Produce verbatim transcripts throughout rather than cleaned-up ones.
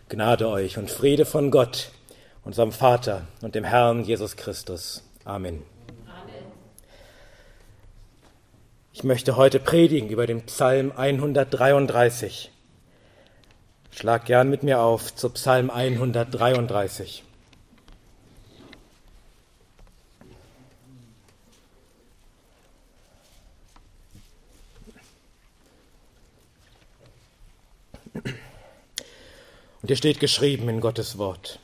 Gnade euch und Friede von Gott, unserem Vater und dem Herrn Jesus Christus. Amen. Amen. Ich möchte heute predigen über den Psalm hundertdreiunddreißig. Schlag gern mit mir auf zu Psalm hundertdreiunddreißig. Und hier steht geschrieben in Gottes Wort: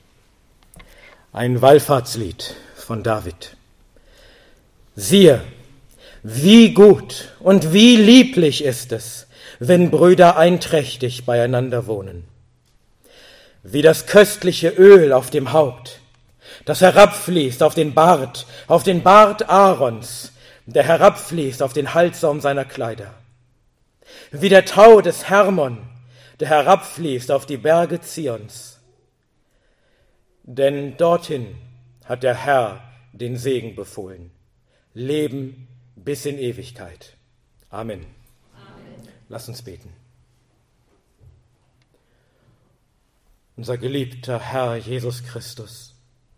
Ein Wallfahrtslied von David. Siehe, wie gut und wie lieblich ist es, wenn Brüder einträchtig beieinander wohnen. Wie das köstliche Öl auf dem Haupt, das herabfließt auf den Bart, auf den Bart Aarons, der herabfließt auf den Halssaum seiner Kleider. Wie der Tau des Hermon, der herabfließt auf die Berge Zions. Denn dorthin hat der Herr den Segen befohlen. Leben bis in Ewigkeit. Amen. Amen. Lass uns beten. Unser geliebter Herr Jesus Christus,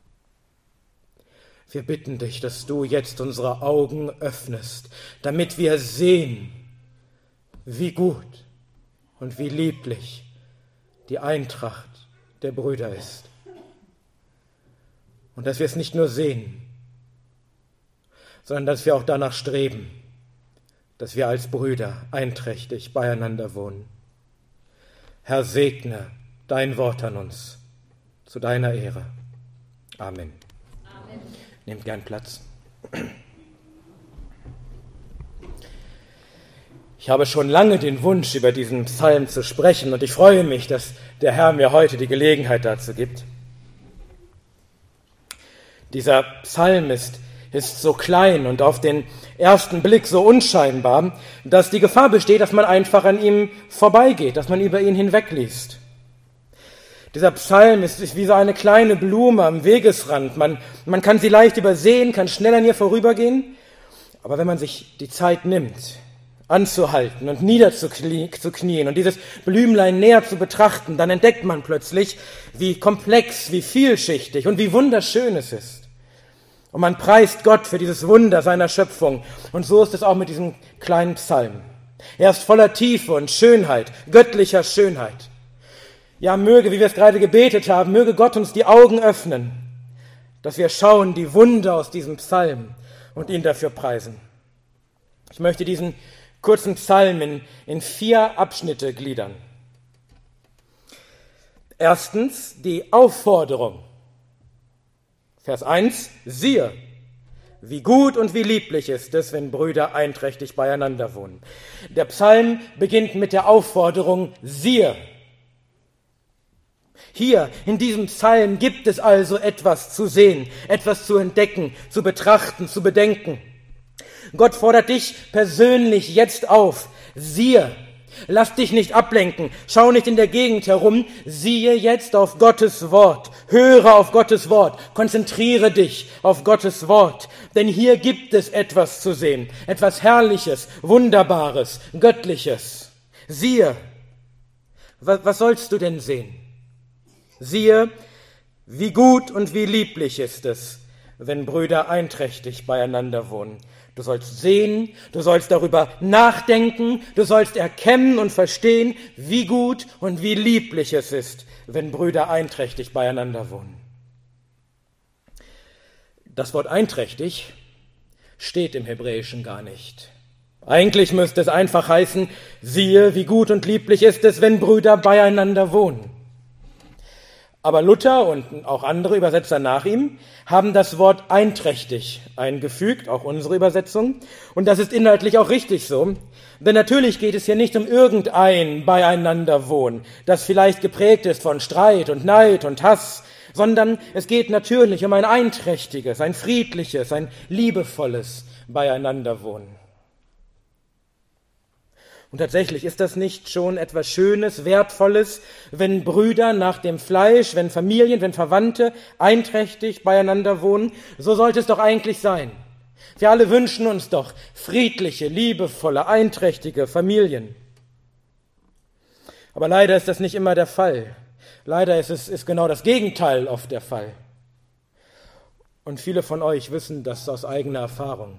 wir bitten dich, dass du jetzt unsere Augen öffnest, damit wir sehen, wie gut und wie lieblich die Eintracht der Brüder ist. Und dass wir es nicht nur sehen, sondern dass wir auch danach streben, dass wir als Brüder einträchtig beieinander wohnen. Herr, segne dein Wort an uns, zu deiner Ehre. Amen. Amen. Nehmt gern Platz. Ich habe schon lange den Wunsch, über diesen Psalm zu sprechen, und ich freue mich, dass der Herr mir heute die Gelegenheit dazu gibt. Dieser Psalm ist, ist so klein und auf den ersten Blick so unscheinbar, dass die Gefahr besteht, dass man einfach an ihm vorbeigeht, dass man über ihn hinwegliest. Dieser Psalm ist, ist wie so eine kleine Blume am Wegesrand. Man, man kann sie leicht übersehen, kann schnell an ihr vorübergehen, aber wenn man sich die Zeit nimmt, anzuhalten und niederzuknien und dieses Blümlein näher zu betrachten, dann entdeckt man plötzlich, wie komplex, wie vielschichtig und wie wunderschön es ist. Und man preist Gott für dieses Wunder seiner Schöpfung. Und so ist es auch mit diesem kleinen Psalm. Er ist voller Tiefe und Schönheit, göttlicher Schönheit. Ja, möge, wie wir es gerade gebetet haben, möge Gott uns die Augen öffnen, dass wir schauen die Wunder aus diesem Psalm und ihn dafür preisen. Ich möchte diesen kurzen Psalm in, in vier Abschnitte gliedern. Erstens die Aufforderung. Vers eins, siehe, wie gut und wie lieblich ist es, wenn Brüder einträchtig beieinander wohnen. Der Psalm beginnt mit der Aufforderung, siehe. Hier, in diesem Psalm, gibt es also etwas zu sehen, etwas zu entdecken, zu betrachten, zu bedenken. Gott fordert dich persönlich jetzt auf. Siehe, lass dich nicht ablenken, schau nicht in der Gegend herum, siehe jetzt auf Gottes Wort, höre auf Gottes Wort, konzentriere dich auf Gottes Wort, denn hier gibt es etwas zu sehen, etwas Herrliches, Wunderbares, Göttliches. Siehe, was, was sollst du denn sehen? Siehe, wie gut und wie lieblich ist es, wenn Brüder einträchtig beieinander wohnen. Du sollst sehen, du sollst darüber nachdenken, du sollst erkennen und verstehen, wie gut und wie lieblich es ist, wenn Brüder einträchtig beieinander wohnen. Das Wort einträchtig steht im Hebräischen gar nicht. Eigentlich müsste es einfach heißen, siehe, wie gut und lieblich ist es, wenn Brüder beieinander wohnen. Aber Luther und auch andere Übersetzer nach ihm haben das Wort einträchtig eingefügt, auch unsere Übersetzung. Und das ist inhaltlich auch richtig so. Denn natürlich geht es hier nicht um irgendein Beieinanderwohnen, das vielleicht geprägt ist von Streit und Neid und Hass, sondern es geht natürlich um ein einträchtiges, ein friedliches, ein liebevolles Beieinanderwohnen. Und tatsächlich ist das nicht schon etwas Schönes, Wertvolles, wenn Brüder nach dem Fleisch, wenn Familien, wenn Verwandte einträchtig beieinander wohnen? So sollte es doch eigentlich sein. Wir alle wünschen uns doch friedliche, liebevolle, einträchtige Familien. Aber leider ist das nicht immer der Fall. Leider ist es ist genau das Gegenteil oft der Fall. Und viele von euch wissen das aus eigener Erfahrung.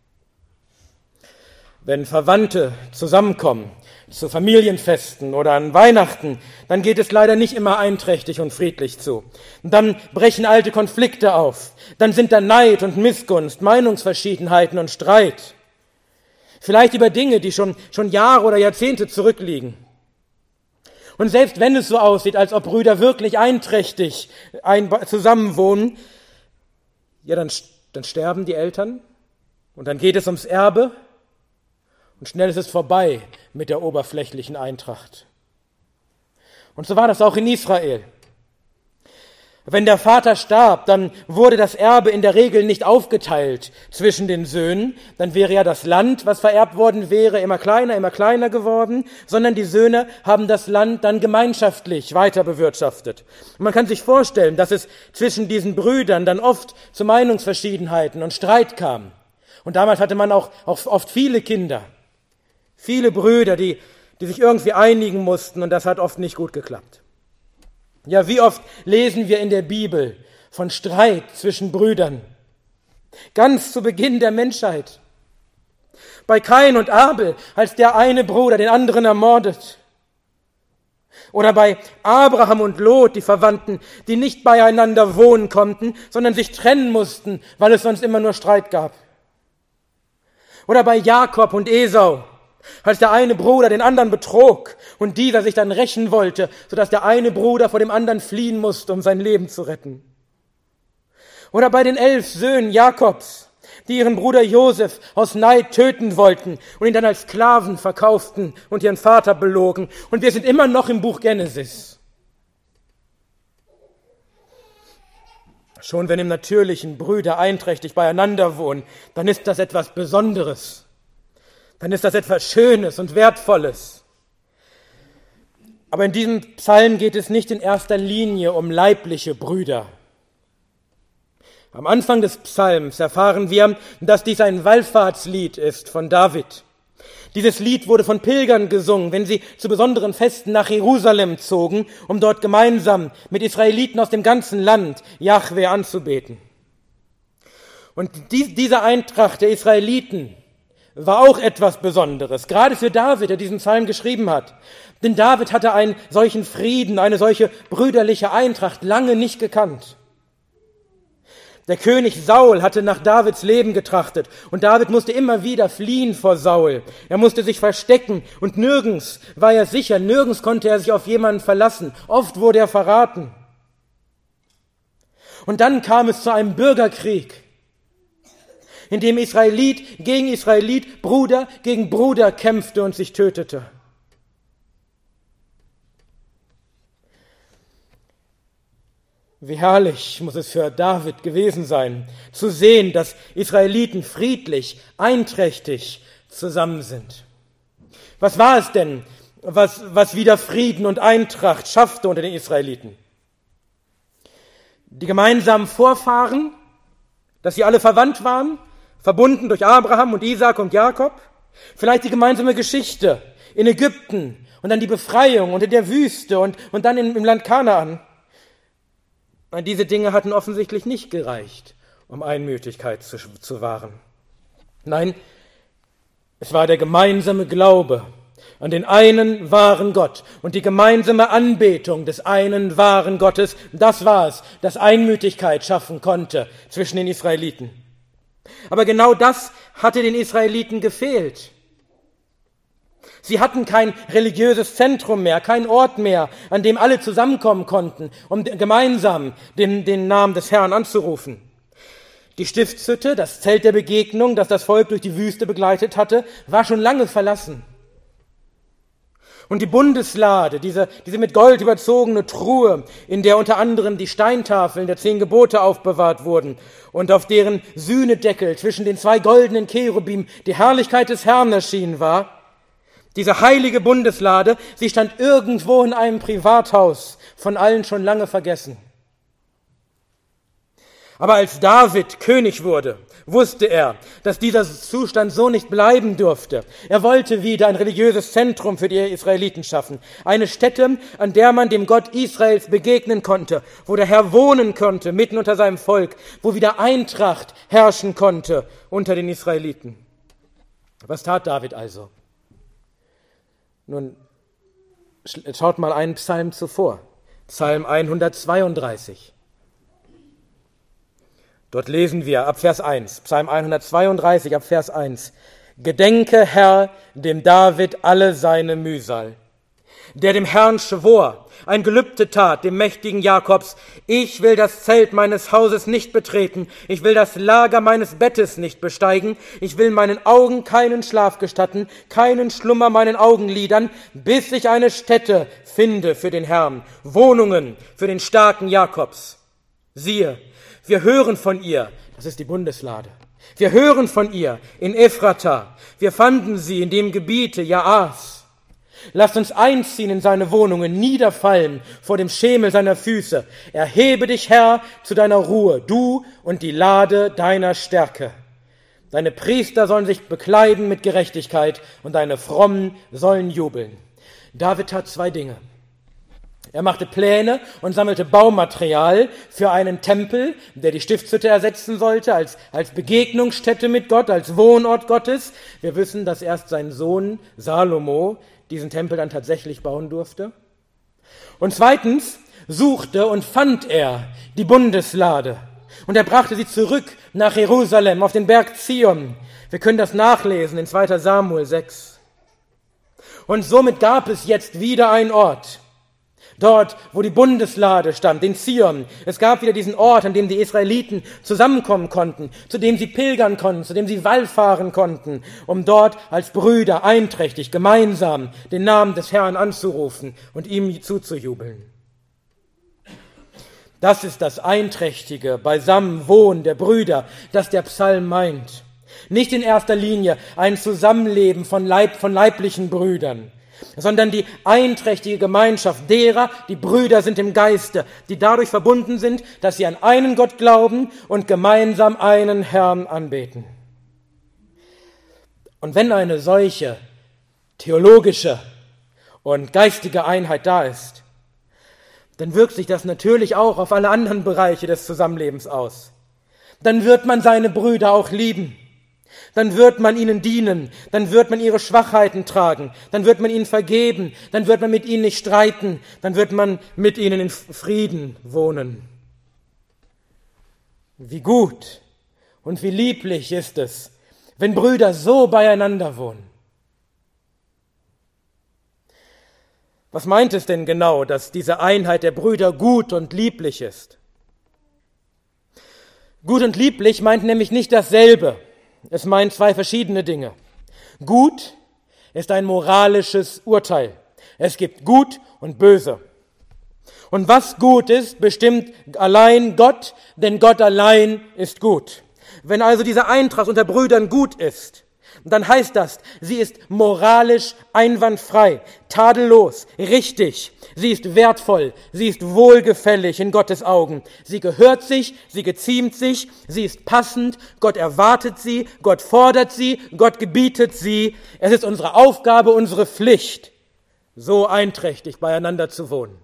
Wenn Verwandte zusammenkommen, zu Familienfesten oder an Weihnachten, dann geht es leider nicht immer einträchtig und friedlich zu. Und dann brechen alte Konflikte auf. Dann sind da Neid und Missgunst, Meinungsverschiedenheiten und Streit. Vielleicht über Dinge, die schon, schon Jahre oder Jahrzehnte zurückliegen. Und selbst wenn es so aussieht, als ob Brüder wirklich einträchtig ein, zusammenwohnen, ja, dann, dann sterben die Eltern und dann geht es ums Erbe und schnell ist es vorbei mit der oberflächlichen Eintracht. Und so war das auch in Israel. Wenn der Vater starb, dann wurde das Erbe in der Regel nicht aufgeteilt zwischen den Söhnen. Dann wäre ja das Land, was vererbt worden wäre, immer kleiner, immer kleiner geworden, sondern die Söhne haben das Land dann gemeinschaftlich weiter bewirtschaftet. Und man kann sich vorstellen, dass es zwischen diesen Brüdern dann oft zu Meinungsverschiedenheiten und Streit kam. Und damals hatte man auch, auch oft viele Kinder, viele Brüder, die, die sich irgendwie einigen mussten, und das hat oft nicht gut geklappt. Ja, wie oft lesen wir in der Bibel von Streit zwischen Brüdern? Ganz zu Beginn der Menschheit. Bei Kain und Abel, als der eine Bruder den anderen ermordet. Oder bei Abraham und Lot, die Verwandten, die nicht beieinander wohnen konnten, sondern sich trennen mussten, weil es sonst immer nur Streit gab. Oder bei Jakob und Esau, als der eine Bruder den anderen betrog und dieser sich dann rächen wollte, sodass der eine Bruder vor dem anderen fliehen musste, um sein Leben zu retten. Oder bei den elf Söhnen Jakobs, die ihren Bruder Josef aus Neid töten wollten und ihn dann als Sklaven verkauften und ihren Vater belogen. Und wir sind immer noch im Buch Genesis. Schon wenn im Natürlichen Brüder einträchtig beieinander wohnen, dann ist das etwas Besonderes. Dann ist das etwas Schönes und Wertvolles. Aber in diesem Psalm geht es nicht in erster Linie um leibliche Brüder. Am Anfang des Psalms erfahren wir, dass dies ein Wallfahrtslied ist von David. Dieses Lied wurde von Pilgern gesungen, wenn sie zu besonderen Festen nach Jerusalem zogen, um dort gemeinsam mit Israeliten aus dem ganzen Land Jahwe anzubeten. Und die, diese Eintracht der Israeliten war auch etwas Besonderes, gerade für David, der diesen Psalm geschrieben hat. Denn David hatte einen solchen Frieden, eine solche brüderliche Eintracht lange nicht gekannt. Der König Saul hatte nach Davids Leben getrachtet und David musste immer wieder fliehen vor Saul. Er musste sich verstecken und nirgends war er sicher, nirgends konnte er sich auf jemanden verlassen. Oft wurde er verraten. Und dann kam es zu einem Bürgerkrieg, in dem Israelit gegen Israelit, Bruder gegen Bruder kämpfte und sich tötete. Wie herrlich muss es für David gewesen sein, zu sehen, dass Israeliten friedlich, einträchtig zusammen sind. Was war es denn, was, was wieder Frieden und Eintracht schaffte unter den Israeliten? Die gemeinsamen Vorfahren, dass sie alle verwandt waren, verbunden durch Abraham und Isaak und Jakob. Vielleicht die gemeinsame Geschichte in Ägypten und dann die Befreiung und in der Wüste und, und dann in, im Land Kanaan. Diese Dinge hatten offensichtlich nicht gereicht, um Einmütigkeit zu, zu wahren. Nein, es war der gemeinsame Glaube an den einen wahren Gott und die gemeinsame Anbetung des einen wahren Gottes. Das war es, das Einmütigkeit schaffen konnte zwischen den Israeliten. Aber genau das hatte den Israeliten gefehlt. Sie hatten kein religiöses Zentrum mehr, kein Ort mehr, an dem alle zusammenkommen konnten, um gemeinsam den, den Namen des Herrn anzurufen. Die Stiftshütte, das Zelt der Begegnung, das das Volk durch die Wüste begleitet hatte, war schon lange verlassen. Und die Bundeslade, diese, diese mit Gold überzogene Truhe, in der unter anderem die Steintafeln der zehn Gebote aufbewahrt wurden und auf deren Sühnedeckel zwischen den zwei goldenen Cherubim die Herrlichkeit des Herrn erschienen war, diese heilige Bundeslade, sie stand irgendwo in einem Privathaus, von allen schon lange vergessen. Aber als David König wurde, wusste er, dass dieser Zustand so nicht bleiben durfte. Er wollte wieder ein religiöses Zentrum für die Israeliten schaffen. Eine Stätte, an der man dem Gott Israels begegnen konnte, wo der Herr wohnen konnte, mitten unter seinem Volk, wo wieder Eintracht herrschen konnte unter den Israeliten. Was tat David also? Nun, schaut mal einen Psalm zuvor, Psalm hundertzweiunddreißig. Dort lesen wir ab Vers eins, Psalm hundertzweiunddreißig ab Vers eins. Gedenke, Herr, dem David alle seine Mühsal, der dem Herrn schwor, ein Gelübde tat, dem mächtigen Jakobs, ich will das Zelt meines Hauses nicht betreten, ich will das Lager meines Bettes nicht besteigen, ich will meinen Augen keinen Schlaf gestatten, keinen Schlummer meinen Augenlidern, bis ich eine Stätte finde für den Herrn, Wohnungen für den starken Jakobs. Siehe, wir hören von ihr, das ist die Bundeslade, wir hören von ihr in Ephrata, wir fanden sie in dem Gebiete Jaas. Lasst uns einziehen in seine Wohnungen, niederfallen vor dem Schemel seiner Füße. Erhebe dich, Herr, zu deiner Ruhe, du und die Lade deiner Stärke. Deine Priester sollen sich bekleiden mit Gerechtigkeit und deine Frommen sollen jubeln. David tat zwei Dinge. Er machte Pläne und sammelte Baumaterial für einen Tempel, der die Stiftshütte ersetzen sollte, als, als Begegnungsstätte mit Gott, als Wohnort Gottes. Wir wissen, dass erst sein Sohn Salomo diesen Tempel dann tatsächlich bauen durfte. Und zweitens suchte und fand er die Bundeslade. Und er brachte sie zurück nach Jerusalem, auf den Berg Zion. Wir können das nachlesen in zweiter Samuel sechs. Und somit gab es jetzt wieder einen Ort, dort, wo die Bundeslade stand, in Zion. Es gab wieder diesen Ort, an dem die Israeliten zusammenkommen konnten, zu dem sie pilgern konnten, zu dem sie wallfahren konnten, um dort als Brüder einträchtig, gemeinsam den Namen des Herrn anzurufen und ihm zuzujubeln. Das ist das einträchtige Beisammenwohnen der Brüder, das der Psalm meint. Nicht in erster Linie ein Zusammenleben von, Leib, von leiblichen Brüdern, sondern die einträchtige Gemeinschaft derer, die Brüder sind im Geiste, die dadurch verbunden sind, dass sie an einen Gott glauben und gemeinsam einen Herrn anbeten. Und wenn eine solche theologische und geistige Einheit da ist, dann wirkt sich das natürlich auch auf alle anderen Bereiche des Zusammenlebens aus. Dann wird man seine Brüder auch lieben. Dann wird man ihnen dienen, dann wird man ihre Schwachheiten tragen, dann wird man ihnen vergeben, dann wird man mit ihnen nicht streiten, dann wird man mit ihnen in Frieden wohnen. Wie gut und wie lieblich ist es, wenn Brüder so beieinander wohnen. Was meint es denn genau, dass diese Einheit der Brüder gut und lieblich ist? Gut und lieblich meint nämlich nicht dasselbe. Es meint zwei verschiedene Dinge. Gut ist ein moralisches Urteil. Es gibt Gut und Böse. Und was gut ist, bestimmt allein Gott, denn Gott allein ist gut. Wenn also diese Eintracht unter Brüdern gut ist, dann heißt das, sie ist moralisch einwandfrei, tadellos, richtig. Sie ist wertvoll, sie ist wohlgefällig in Gottes Augen. Sie gehört sich, sie geziemt sich, sie ist passend, Gott erwartet sie, Gott fordert sie, Gott gebietet sie. Es ist unsere Aufgabe, unsere Pflicht, so einträchtig beieinander zu wohnen.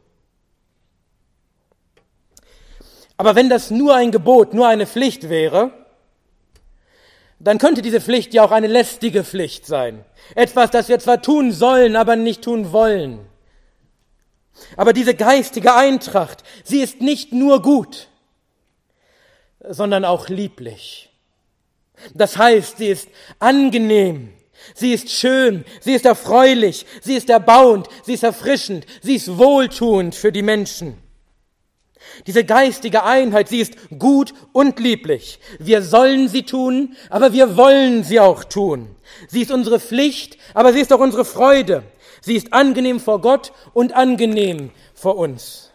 Aber wenn das nur ein Gebot, nur eine Pflicht wäre, dann könnte diese Pflicht ja auch eine lästige Pflicht sein. Etwas, das wir zwar tun sollen, aber nicht tun wollen. Aber diese geistige Eintracht, sie ist nicht nur gut, sondern auch lieblich. Das heißt, sie ist angenehm, sie ist schön, sie ist erfreulich, sie ist erbauend, sie ist erfrischend, sie ist wohltuend für die Menschen. Diese geistige Einheit, sie ist gut und lieblich. Wir sollen sie tun, aber wir wollen sie auch tun. Sie ist unsere Pflicht, aber sie ist auch unsere Freude. Sie ist angenehm vor Gott und angenehm vor uns.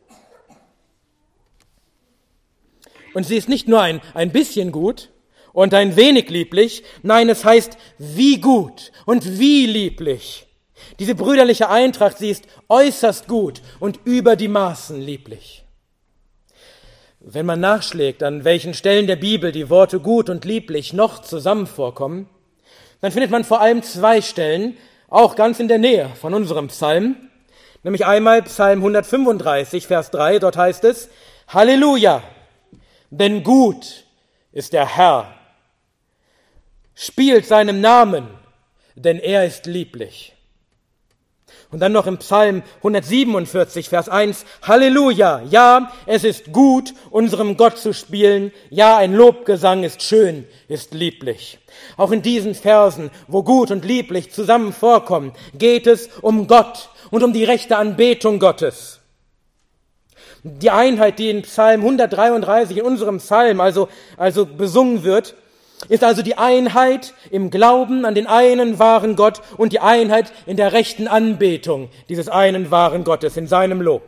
Und sie ist nicht nur ein, ein bisschen gut und ein wenig lieblich, nein, es heißt wie gut und wie lieblich. Diese brüderliche Eintracht, sie ist äußerst gut und über die Maßen lieblich. Wenn man nachschlägt, an welchen Stellen der Bibel die Worte gut und lieblich noch zusammen vorkommen, dann findet man vor allem zwei Stellen, auch ganz in der Nähe von unserem Psalm, nämlich einmal Psalm hundertfünfunddreißig, Vers drei, dort heißt es, Halleluja, denn gut ist der Herr, spielt seinem Namen, denn er ist lieblich. Und dann noch im Psalm hundertsiebenundvierzig, Vers eins, Halleluja, ja, es ist gut, unserem Gott zu spielen, ja, ein Lobgesang ist schön, ist lieblich. Auch in diesen Versen, wo gut und lieblich zusammen vorkommen, geht es um Gott und um die rechte Anbetung Gottes. Die Einheit, die in Psalm hundertdreiunddreißig, in unserem Psalm, also, also besungen wird, ist also die Einheit im Glauben an den einen wahren Gott und die Einheit in der rechten Anbetung dieses einen wahren Gottes, in seinem Lob.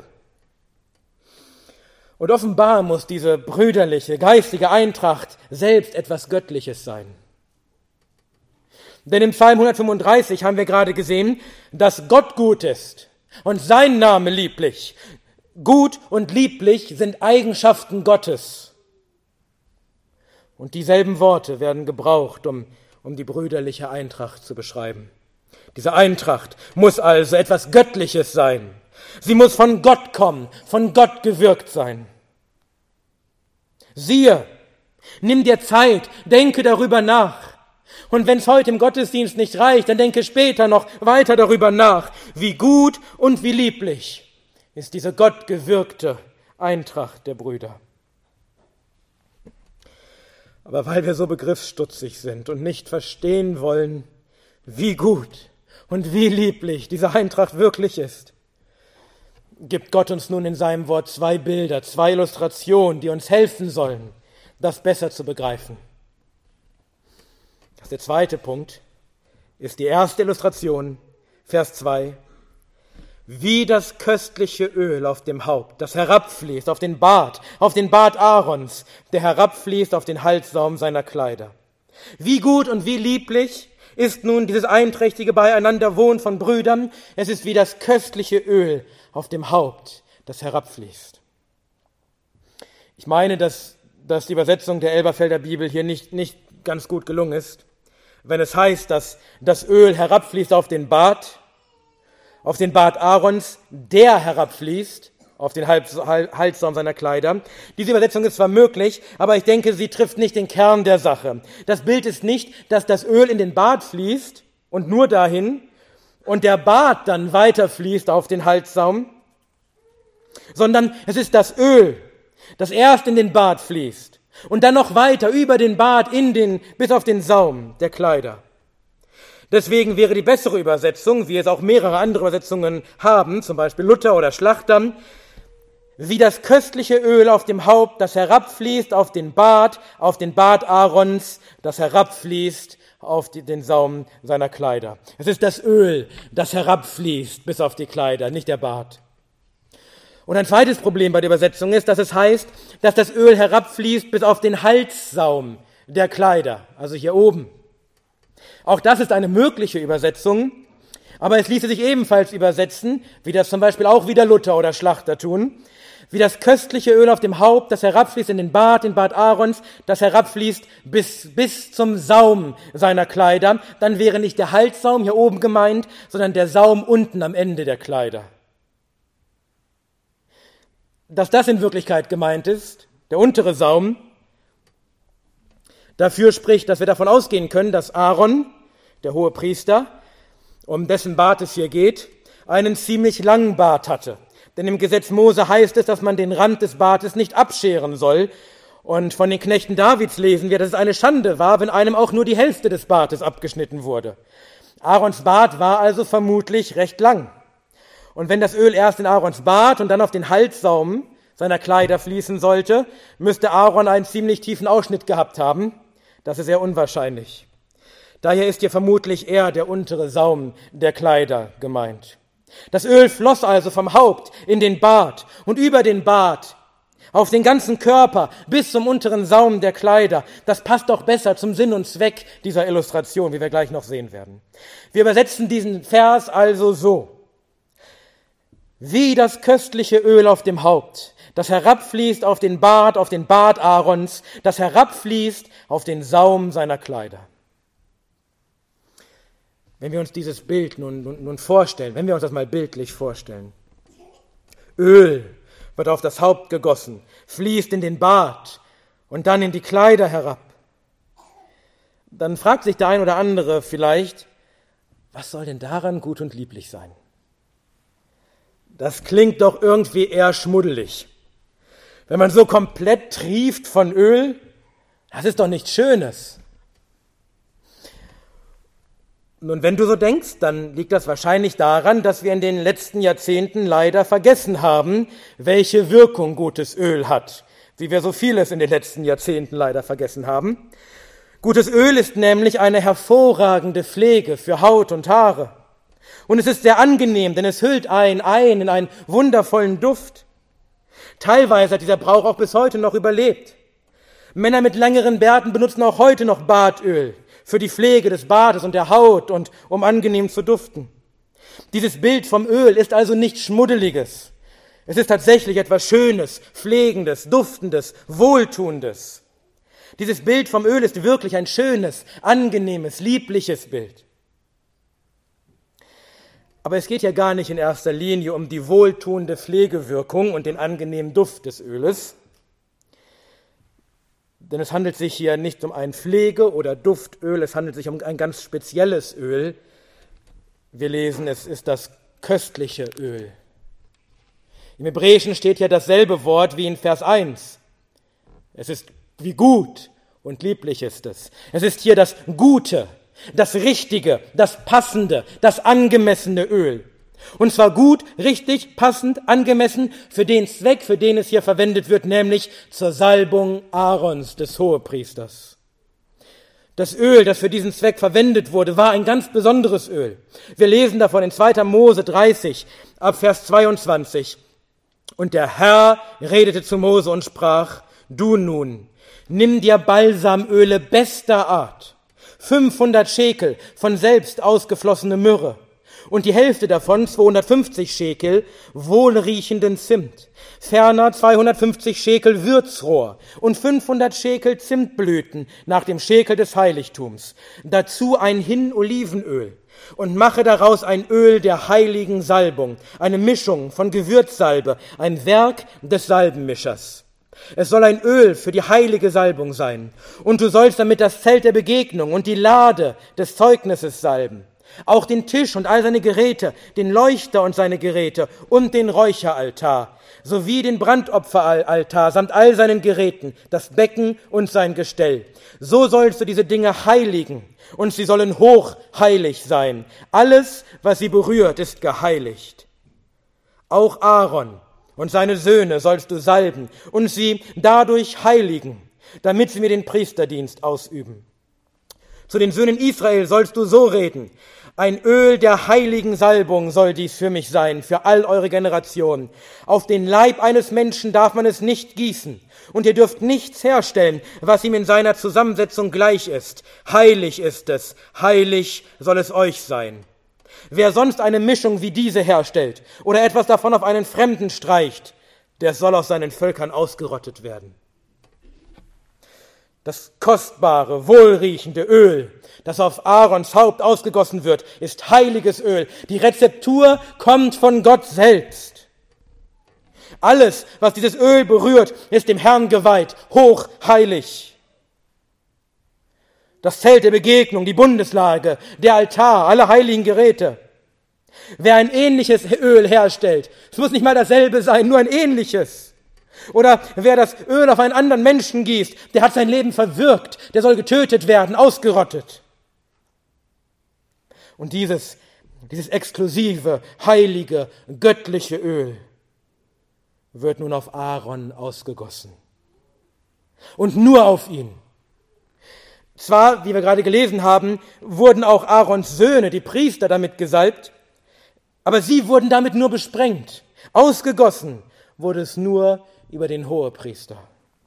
Und offenbar muss diese brüderliche, geistige Eintracht selbst etwas Göttliches sein. Denn im Psalm hundertfünfunddreißig haben wir gerade gesehen, dass Gott gut ist und sein Name lieblich. Gut und lieblich sind Eigenschaften Gottes. Und dieselben Worte werden gebraucht, um, um die brüderliche Eintracht zu beschreiben. Diese Eintracht muss also etwas Göttliches sein. Sie muss von Gott kommen, von Gott gewirkt sein. Siehe, nimm dir Zeit, denke darüber nach. Und wenn es heute im Gottesdienst nicht reicht, dann denke später noch weiter darüber nach, wie gut und wie lieblich ist diese gottgewirkte Eintracht der Brüder. Aber weil wir so begriffsstutzig sind und nicht verstehen wollen, wie gut und wie lieblich diese Eintracht wirklich ist, gibt Gott uns nun in seinem Wort zwei Bilder, zwei Illustrationen, die uns helfen sollen, das besser zu begreifen. Der zweite Punkt ist die erste Illustration, Vers zwei. Wie das köstliche Öl auf dem Haupt, das herabfließt auf den Bart, auf den Bart Aarons, der herabfließt auf den Halssaum seiner Kleider. Wie gut und wie lieblich ist nun dieses einträchtige Beieinanderwohnen von Brüdern. Es ist wie das köstliche Öl auf dem Haupt, das herabfließt. Ich meine, dass, dass die Übersetzung der Elberfelder Bibel hier nicht, nicht ganz gut gelungen ist, wenn es heißt, dass das Öl herabfließt auf den Bart, auf den Bart Aarons, der herabfließt auf den Halssaum seiner Kleider. Diese Übersetzung ist zwar möglich, aber ich denke, sie trifft nicht den Kern der Sache. Das Bild ist nicht, dass das Öl in den Bart fließt und nur dahin und der Bart dann weiterfließt auf den Halssaum, sondern es ist das Öl, das erst in den Bart fließt und dann noch weiter über den Bart in den, bis auf den Saum der Kleider. Deswegen wäre die bessere Übersetzung, wie es auch mehrere andere Übersetzungen haben, zum Beispiel Luther oder Schlachter, wie das köstliche Öl auf dem Haupt, das herabfließt auf den Bart, auf den Bart Aarons, das herabfließt auf die, den Saum seiner Kleider. Es ist das Öl, das herabfließt bis auf die Kleider, nicht der Bart. Und ein zweites Problem bei der Übersetzung ist, dass es heißt, dass das Öl herabfließt bis auf den Halssaum der Kleider, also hier oben. Auch das ist eine mögliche Übersetzung, aber es ließe sich ebenfalls übersetzen, wie das zum Beispiel auch wieder Luther oder Schlachter tun, wie das köstliche Öl auf dem Haupt, das herabfließt in den Bart, den Bart Aarons, das herabfließt bis, bis zum Saum seiner Kleider. Dann wäre nicht der Halssaum hier oben gemeint, sondern der Saum unten am Ende der Kleider. Dass das in Wirklichkeit gemeint ist, der untere Saum, dafür spricht, dass wir davon ausgehen können, dass Aaron, der hohe Priester, um dessen Bart es hier geht, einen ziemlich langen Bart hatte. Denn im Gesetz Mose heißt es, dass man den Rand des Bartes nicht abscheren soll. Und von den Knechten Davids lesen wir, dass es eine Schande war, wenn einem auch nur die Hälfte des Bartes abgeschnitten wurde. Aarons Bart war also vermutlich recht lang. Und wenn das Öl erst in Aarons Bart und dann auf den Halssaum seiner Kleider fließen sollte, müsste Aaron einen ziemlich tiefen Ausschnitt gehabt haben. Das ist sehr unwahrscheinlich. Daher ist hier vermutlich eher der untere Saum der Kleider gemeint. Das Öl floss also vom Haupt in den Bart und über den Bart auf den ganzen Körper bis zum unteren Saum der Kleider. Das passt doch besser zum Sinn und Zweck dieser Illustration, wie wir gleich noch sehen werden. Wir übersetzen diesen Vers also so. wie das köstliche Öl auf dem Haupt, das herabfließt auf den Bart, auf den Bart Aarons, das herabfließt auf den Saum seiner Kleider. Wenn wir uns dieses Bild nun, nun, nun vorstellen, wenn wir uns das mal bildlich vorstellen. Öl wird auf das Haupt gegossen, fließt in den Bart und dann in die Kleider herab. Dann fragt sich der ein oder andere vielleicht, was soll denn daran gut und lieblich sein? Das klingt doch irgendwie eher schmuddelig. Wenn man so komplett trieft von Öl, das ist doch nichts Schönes. Nun, wenn du so denkst, dann liegt das wahrscheinlich daran, dass wir in den letzten Jahrzehnten leider vergessen haben, welche Wirkung gutes Öl hat, wie wir so vieles in den letzten Jahrzehnten leider vergessen haben. Gutes Öl ist nämlich eine hervorragende Pflege für Haut und Haare. Und es ist sehr angenehm, denn es hüllt einen ein in einen wundervollen Duft. Teilweise hat dieser Brauch auch bis heute noch überlebt. Männer mit längeren Bärten benutzen auch heute noch Bartöl für die Pflege des Bartes und der Haut und um angenehm zu duften. Dieses Bild vom Öl ist also nichts Schmuddeliges. Es ist tatsächlich etwas Schönes, Pflegendes, Duftendes, Wohltuendes. Dieses Bild vom Öl ist wirklich ein schönes, angenehmes, liebliches Bild. Aber es geht ja gar nicht in erster Linie um die wohltuende Pflegewirkung und den angenehmen Duft des Öles. Denn es handelt sich hier nicht um ein Pflege- oder Duftöl, es handelt sich um ein ganz spezielles Öl. Wir lesen, es ist das köstliche Öl. Im Hebräischen steht ja dasselbe Wort wie in Vers eins. Es ist wie gut und lieblich ist es. Es ist hier das Gute, das Richtige, das Passende, das angemessene Öl. Und zwar gut, richtig, passend, angemessen für den Zweck, für den es hier verwendet wird, nämlich zur Salbung Aarons, des Hohepriesters. Das Öl, das für diesen Zweck verwendet wurde, war ein ganz besonderes Öl. Wir lesen davon in zweiter Mose dreißig, ab Vers zweiundzwanzig. Und der Herr redete zu Mose und sprach, du nun, nimm dir Balsamöle bester Art, fünfhundert Schekel von selbst ausgeflossene Myrrhe und die Hälfte davon, zweihundertfünfzig Schekel, wohlriechenden Zimt, ferner zweihundertfünfzig Schekel Würzrohr und fünfhundert Schekel Zimtblüten nach dem Schekel des Heiligtums, dazu ein Hin Olivenöl und mache daraus ein Öl der heiligen Salbung, eine Mischung von Gewürzsalbe, ein Werk des Salbenmischers. Es soll ein Öl für die heilige Salbung sein. Und du sollst damit das Zelt der Begegnung und die Lade des Zeugnisses salben. Auch den Tisch und all seine Geräte, den Leuchter und seine Geräte und den Räucheraltar, sowie den Brandopferaltar samt all seinen Geräten, das Becken und sein Gestell. So sollst du diese Dinge heiligen, und sie sollen hochheilig sein. Alles, was sie berührt, ist geheiligt. Auch Aaron und seine Söhne sollst du salben und sie dadurch heiligen, damit sie mir den Priesterdienst ausüben. Zu den Söhnen Israel sollst du so reden, ein Öl der heiligen Salbung soll dies für mich sein, für all eure Generationen. Auf den Leib eines Menschen darf man es nicht gießen, und ihr dürft nichts herstellen, was ihm in seiner Zusammensetzung gleich ist. Heilig ist es, heilig soll es euch sein. Wer sonst eine Mischung wie diese herstellt oder etwas davon auf einen Fremden streicht, der soll aus seinen Völkern ausgerottet werden. Das kostbare, wohlriechende Öl, das auf Aarons Haupt ausgegossen wird, ist heiliges Öl. Die Rezeptur kommt von Gott selbst. Alles, was dieses Öl berührt, ist dem Herrn geweiht, hochheilig. Das Zelt der Begegnung, die Bundeslade, der Altar, alle heiligen Geräte. Wer ein ähnliches Öl herstellt, es muss nicht mal dasselbe sein, nur ein ähnliches. Oder wer das Öl auf einen anderen Menschen gießt, der hat sein Leben verwirkt, der soll getötet werden, ausgerottet. Und dieses, dieses exklusive, heilige, göttliche Öl wird nun auf Aaron ausgegossen. Und nur auf ihn. Zwar, wie wir gerade gelesen haben, wurden auch Aarons Söhne, die Priester, damit gesalbt, aber sie wurden damit nur besprengt. Ausgegossen wurde es nur über den Hohepriester.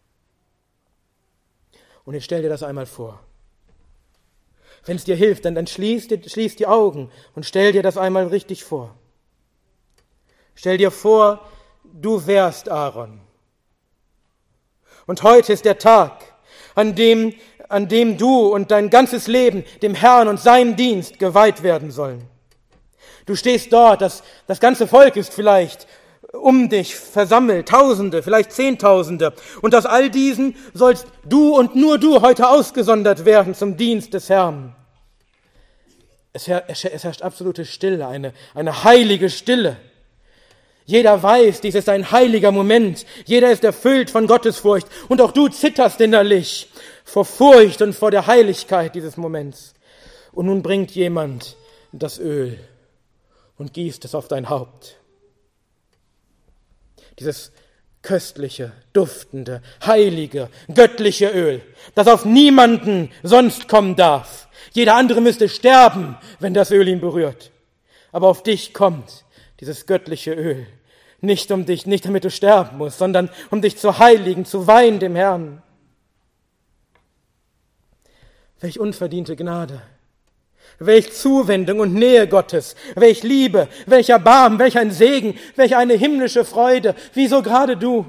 Und jetzt stell dir das einmal vor. Wenn es dir hilft, dann, dann schließ, schließ die Augen und stell dir das einmal richtig vor. Stell dir vor, du wärst Aaron. Und heute ist der Tag, an dem, an dem du und dein ganzes Leben dem Herrn und seinem Dienst geweiht werden sollen. Du stehst dort, das, das ganze Volk ist vielleicht um dich versammelt, Tausende, vielleicht Zehntausende. Und aus all diesen sollst du und nur du heute ausgesondert werden zum Dienst des Herrn. Es, her- es herrscht absolute Stille, eine, eine heilige Stille. Jeder weiß, dies ist ein heiliger Moment. Jeder ist erfüllt von Gottesfurcht. Und auch du zitterst innerlich vor Furcht und vor der Heiligkeit dieses Moments. Und nun bringt jemand das Öl und gießt es auf dein Haupt. Dieses köstliche, duftende, heilige, göttliche Öl, das auf niemanden sonst kommen darf. Jeder andere müsste sterben, wenn das Öl ihn berührt. Aber auf dich kommt dieses göttliche Öl. Nicht um dich, nicht damit du sterben musst, sondern um dich zu heiligen, zu weihen dem Herrn. Welch unverdiente Gnade. Welch Zuwendung und Nähe Gottes, welch Liebe, welch Erbarmen, welch ein Segen, welch eine himmlische Freude, wieso gerade du?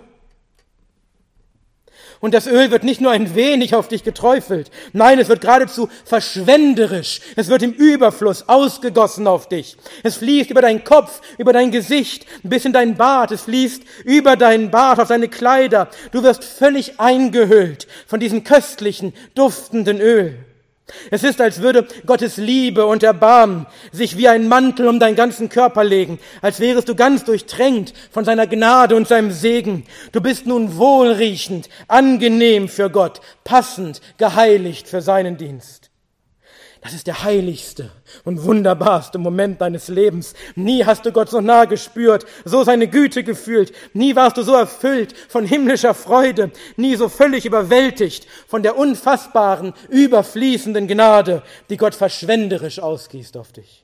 Und das Öl wird nicht nur ein wenig auf dich geträufelt, nein, es wird geradezu verschwenderisch, es wird im Überfluss ausgegossen auf dich. Es fließt über deinen Kopf, über dein Gesicht, bis in dein Bart, es fließt über deinen Bart, auf deine Kleider. Du wirst völlig eingehüllt von diesem köstlichen, duftenden Öl. Es ist, als würde Gottes Liebe und Erbarmen sich wie ein Mantel um deinen ganzen Körper legen, als wärest du ganz durchtränkt von seiner Gnade und seinem Segen. Du bist nun wohlriechend, angenehm für Gott, passend, geheiligt für seinen Dienst. Das ist der heiligste und wunderbarste Moment deines Lebens. Nie hast du Gott so nah gespürt, so seine Güte gefühlt. Nie warst du so erfüllt von himmlischer Freude, nie so völlig überwältigt von der unfassbaren, überfließenden Gnade, die Gott verschwenderisch ausgießt auf dich.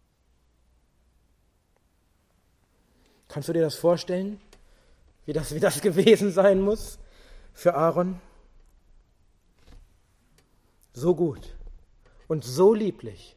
Kannst du dir das vorstellen, wie das, wie das gewesen sein muss für Aaron? So gut. Und so lieblich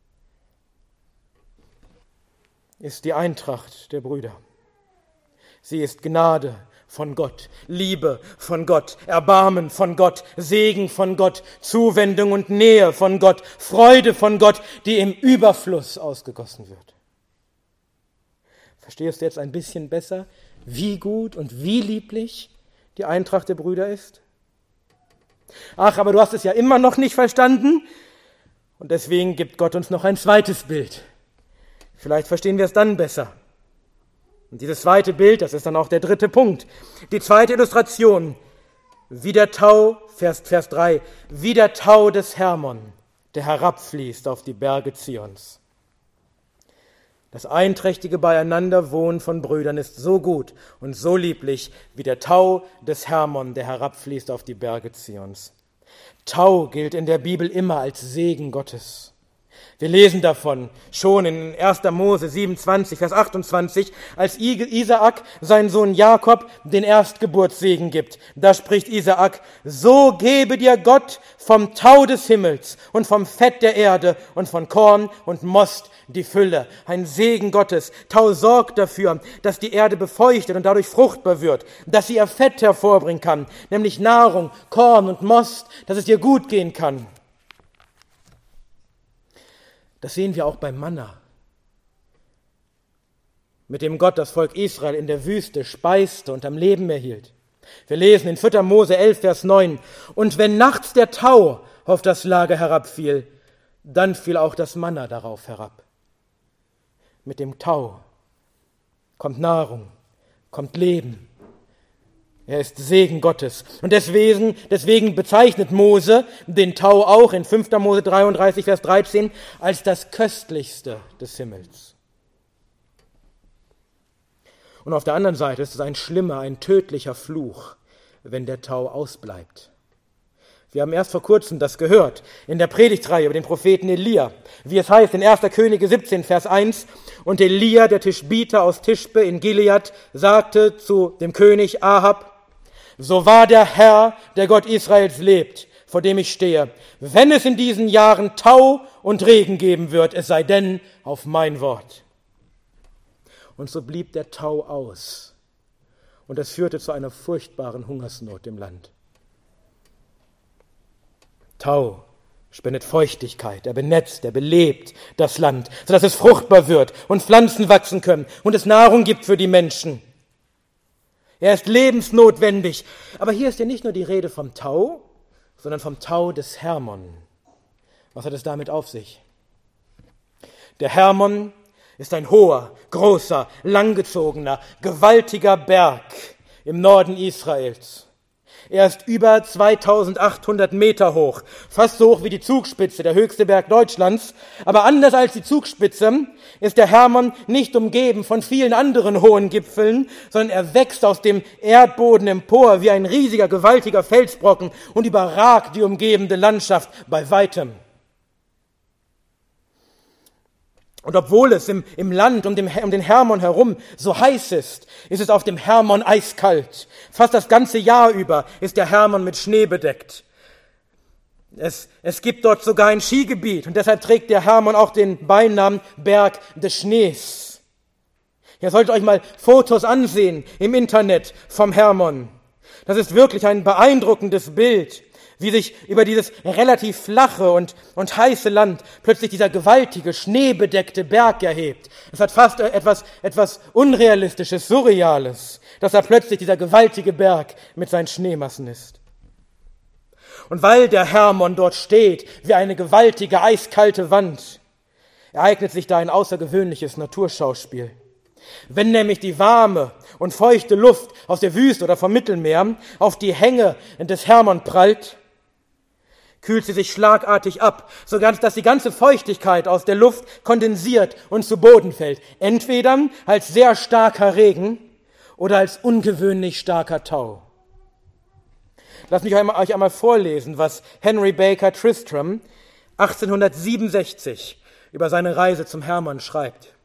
ist die Eintracht der Brüder. Sie ist Gnade von Gott, Liebe von Gott, Erbarmen von Gott, Segen von Gott, Zuwendung und Nähe von Gott, Freude von Gott, die im Überfluss ausgegossen wird. Verstehst du jetzt ein bisschen besser, wie gut und wie lieblich die Eintracht der Brüder ist? Ach, aber du hast es ja immer noch nicht verstanden. Und deswegen gibt Gott uns noch ein zweites Bild. Vielleicht verstehen wir es dann besser. Und dieses zweite Bild, das ist dann auch der dritte Punkt. Die zweite Illustration, wie der Tau, Vers, Vers drei, wie der Tau des Hermon, der herabfließt auf die Berge Zions. Das einträchtige Beieinanderwohnen von Brüdern ist so gut und so lieblich, wie der Tau des Hermon, der herabfließt auf die Berge Zions. Tau gilt in der Bibel immer als Segen Gottes. Wir lesen davon schon in erster Mose siebenundzwanzig, Vers achtundzwanzig, als Isaak seinen Sohn Jakob den Erstgeburtssegen gibt. Da spricht Isaak: So gebe dir Gott vom Tau des Himmels und vom Fett der Erde und von Korn und Most die Fülle. Ein Segen Gottes. Tau sorgt dafür, dass die Erde befeuchtet und dadurch fruchtbar wird, dass sie ihr Fett hervorbringen kann, nämlich Nahrung, Korn und Most, dass es dir gut gehen kann. Das sehen wir auch beim Manna, mit dem Gott das Volk Israel in der Wüste speiste und am Leben erhielt. Wir lesen in vierter Mose elf, Vers neun, und wenn nachts der Tau auf das Lager herabfiel, dann fiel auch das Manna darauf herab. Mit dem Tau kommt Nahrung, kommt Leben. Er ist Segen Gottes. Und deswegen, deswegen bezeichnet Mose den Tau auch in fünfter Mose dreiunddreißig, Vers dreizehn als das Köstlichste des Himmels. Und auf der anderen Seite ist es ein schlimmer, ein tödlicher Fluch, wenn der Tau ausbleibt. Wir haben erst vor kurzem das gehört in der Predigtreihe über den Propheten Elia, wie es heißt in erster Könige siebzehn, Vers eins, und Elia, der Tischbiter aus Tischbe in Gilead, sagte zu dem König Ahab: So wahr der Herr, der Gott Israels lebt, vor dem ich stehe, wenn es in diesen Jahren Tau und Regen geben wird, es sei denn auf mein Wort. und so blieb der Tau aus. Und das führte zu einer furchtbaren Hungersnot im Land. Tau spendet Feuchtigkeit, er benetzt, er belebt das Land, sodass es fruchtbar wird und Pflanzen wachsen können und es Nahrung gibt für die Menschen. Er ist lebensnotwendig. Aber hier ist ja nicht nur die Rede vom Tau, sondern vom Tau des Hermon. Was hat es damit auf sich? Der Hermon ist ein hoher, großer, langgezogener, gewaltiger Berg im Norden Israels. Er ist über zweitausendachthundert Meter hoch, fast so hoch wie die Zugspitze, der höchste Berg Deutschlands. Aber anders als die Zugspitze ist der Hermon nicht umgeben von vielen anderen hohen Gipfeln, sondern er wächst aus dem Erdboden empor wie ein riesiger, gewaltiger Felsbrocken und überragt die umgebende Landschaft bei weitem. Und obwohl es im, im Land um den, um den Hermon herum so heiß ist, ist es auf dem Hermon eiskalt. Fast das ganze Jahr über ist der Hermon mit Schnee bedeckt. Es, es gibt dort sogar ein Skigebiet und deshalb trägt der Hermon auch den Beinamen Berg des Schnees. Ihr solltet euch mal Fotos ansehen im Internet vom Hermon. Das ist wirklich ein beeindruckendes Bild, wie sich über dieses relativ flache und, und heiße Land plötzlich dieser gewaltige, schneebedeckte Berg erhebt. Es hat fast etwas, etwas Unrealistisches, Surreales, dass da plötzlich dieser gewaltige Berg mit seinen Schneemassen ist. Und weil der Hermon dort steht, wie eine gewaltige, eiskalte Wand, ereignet sich da ein außergewöhnliches Naturschauspiel. Wenn nämlich die warme und feuchte Luft aus der Wüste oder vom Mittelmeer auf die Hänge des Hermon prallt, kühlt sie sich schlagartig ab, so ganz, dass die ganze Feuchtigkeit aus der Luft kondensiert und zu Boden fällt. Entweder als sehr starker Regen oder als ungewöhnlich starker Tau. Lasst mich euch einmal vorlesen, was Henry Baker Tristram achtzehnhundertsiebenundsechzig über seine Reise zum Hermon schreibt.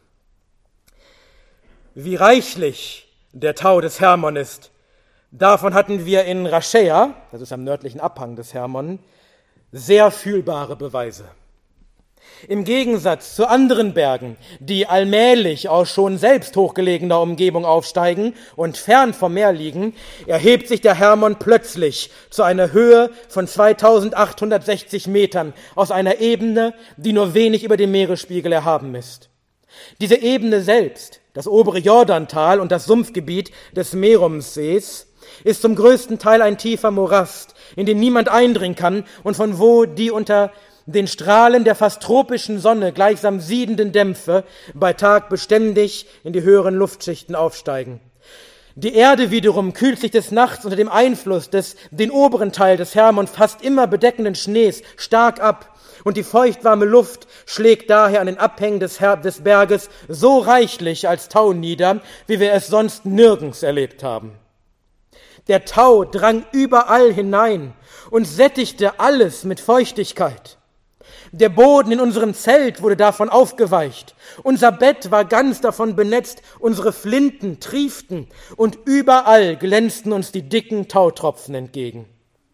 Wie reichlich der Tau des Hermon ist, davon hatten wir in Raschea, das ist am nördlichen Abhang des Hermon, sehr fühlbare Beweise. Im Gegensatz zu anderen Bergen, die allmählich aus schon selbst hochgelegener Umgebung aufsteigen und fern vom Meer liegen, erhebt sich der Hermon plötzlich zu einer Höhe von zweitausendachthundertsechzig Metern aus einer Ebene, die nur wenig über dem Meeresspiegel erhaben ist. Diese Ebene selbst, das obere Jordantal und das Sumpfgebiet des Merumsees, ist zum größten Teil ein tiefer Morast, in den niemand eindringen kann und von wo die unter den Strahlen der fast tropischen Sonne gleichsam siedenden Dämpfe bei Tag beständig in die höheren Luftschichten aufsteigen. Die Erde wiederum kühlt sich des Nachts unter dem Einfluss des den oberen Teil des Hermon fast immer bedeckenden Schnees stark ab und die feuchtwarme Luft schlägt daher an den Abhängen des, Her- des Berges so reichlich als Tau nieder, wie wir es sonst nirgends erlebt haben. Der Tau drang überall hinein und sättigte alles mit Feuchtigkeit. Der Boden in unserem Zelt wurde davon aufgeweicht. Unser Bett war ganz davon benetzt, unsere Flinten trieften und überall glänzten uns die dicken Tautropfen entgegen.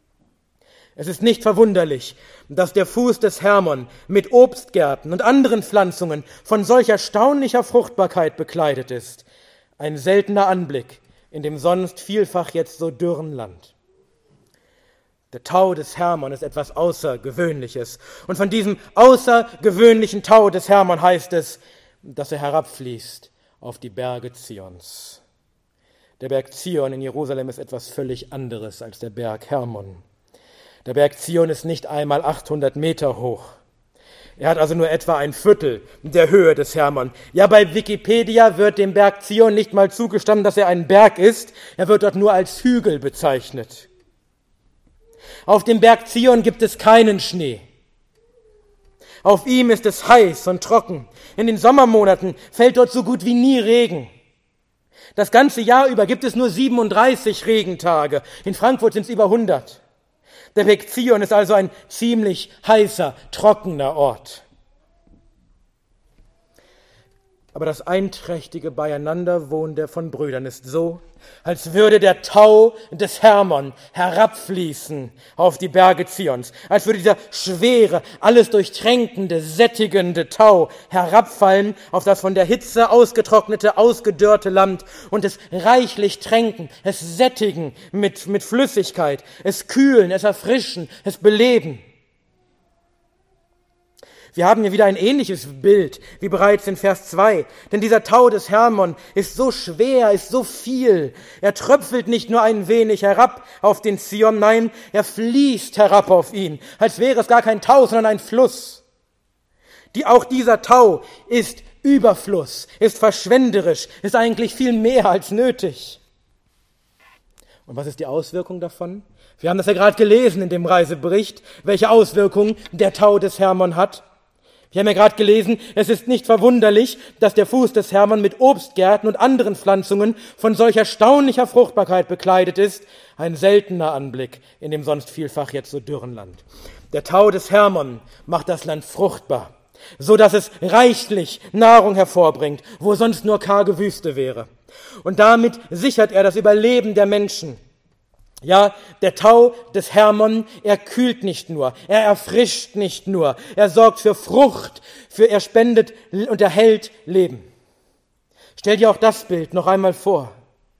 Es ist nicht verwunderlich, dass der Fuß des Hermon mit Obstgärten und anderen Pflanzungen von solch erstaunlicher Fruchtbarkeit bekleidet ist. Ein seltener Anblick in dem sonst vielfach jetzt so dürren Land. Der Tau des Hermon ist etwas Außergewöhnliches. Und von diesem außergewöhnlichen Tau des Hermon heißt es, dass er herabfließt auf die Berge Zions. Der Berg Zion in Jerusalem ist etwas völlig anderes als der Berg Hermon. Der Berg Zion ist nicht einmal achthundert Meter hoch. Er hat also nur etwa ein Viertel der Höhe des Hermon. Ja, bei Wikipedia wird dem Berg Zion nicht mal zugestanden, dass er ein Berg ist. Er wird dort nur als Hügel bezeichnet. Auf dem Berg Zion gibt es keinen Schnee. Auf ihm ist es heiß und trocken. In den Sommermonaten fällt dort so gut wie nie Regen. Das ganze Jahr über gibt es nur siebenunddreißig Regentage. In Frankfurt sind es über hundert. Der Berg Zion ist also ein ziemlich heißer, trockener Ort. Aber das einträchtige Beieinanderwohnen der von Brüdern ist so, als würde der Tau des Hermon herabfließen auf die Berge Zions, als würde dieser schwere, alles durchtränkende, sättigende Tau herabfallen auf das von der Hitze ausgetrocknete, ausgedörrte Land und es reichlich tränken, es sättigen mit, mit Flüssigkeit, es kühlen, es erfrischen, es beleben. Wir haben hier wieder ein ähnliches Bild wie bereits in Vers zwei. Denn dieser Tau des Hermon ist so schwer, ist so viel. Er tröpfelt nicht nur ein wenig herab auf den Zion, nein, er fließt herab auf ihn, als wäre es gar kein Tau, sondern ein Fluss. Die, auch dieser Tau ist Überfluss, ist verschwenderisch, ist eigentlich viel mehr als nötig. Und was ist die Auswirkung davon? Wir haben das ja gerade gelesen in dem Reisebericht, welche Auswirkungen der Tau des Hermon hat. Wir haben ja gerade gelesen, es ist nicht verwunderlich, dass der Fuß des Hermon mit Obstgärten und anderen Pflanzungen von solch erstaunlicher Fruchtbarkeit bekleidet ist. Ein seltener Anblick in dem sonst vielfach jetzt so dürren Land. Der Tau des Hermon macht das Land fruchtbar, so dass es reichlich Nahrung hervorbringt, wo sonst nur karge Wüste wäre. Und damit sichert er das Überleben der Menschen. Ja, der Tau des Hermon, er kühlt nicht nur, er erfrischt nicht nur, er sorgt für Frucht, für er spendet und erhält Leben. Stell dir auch das Bild noch einmal vor.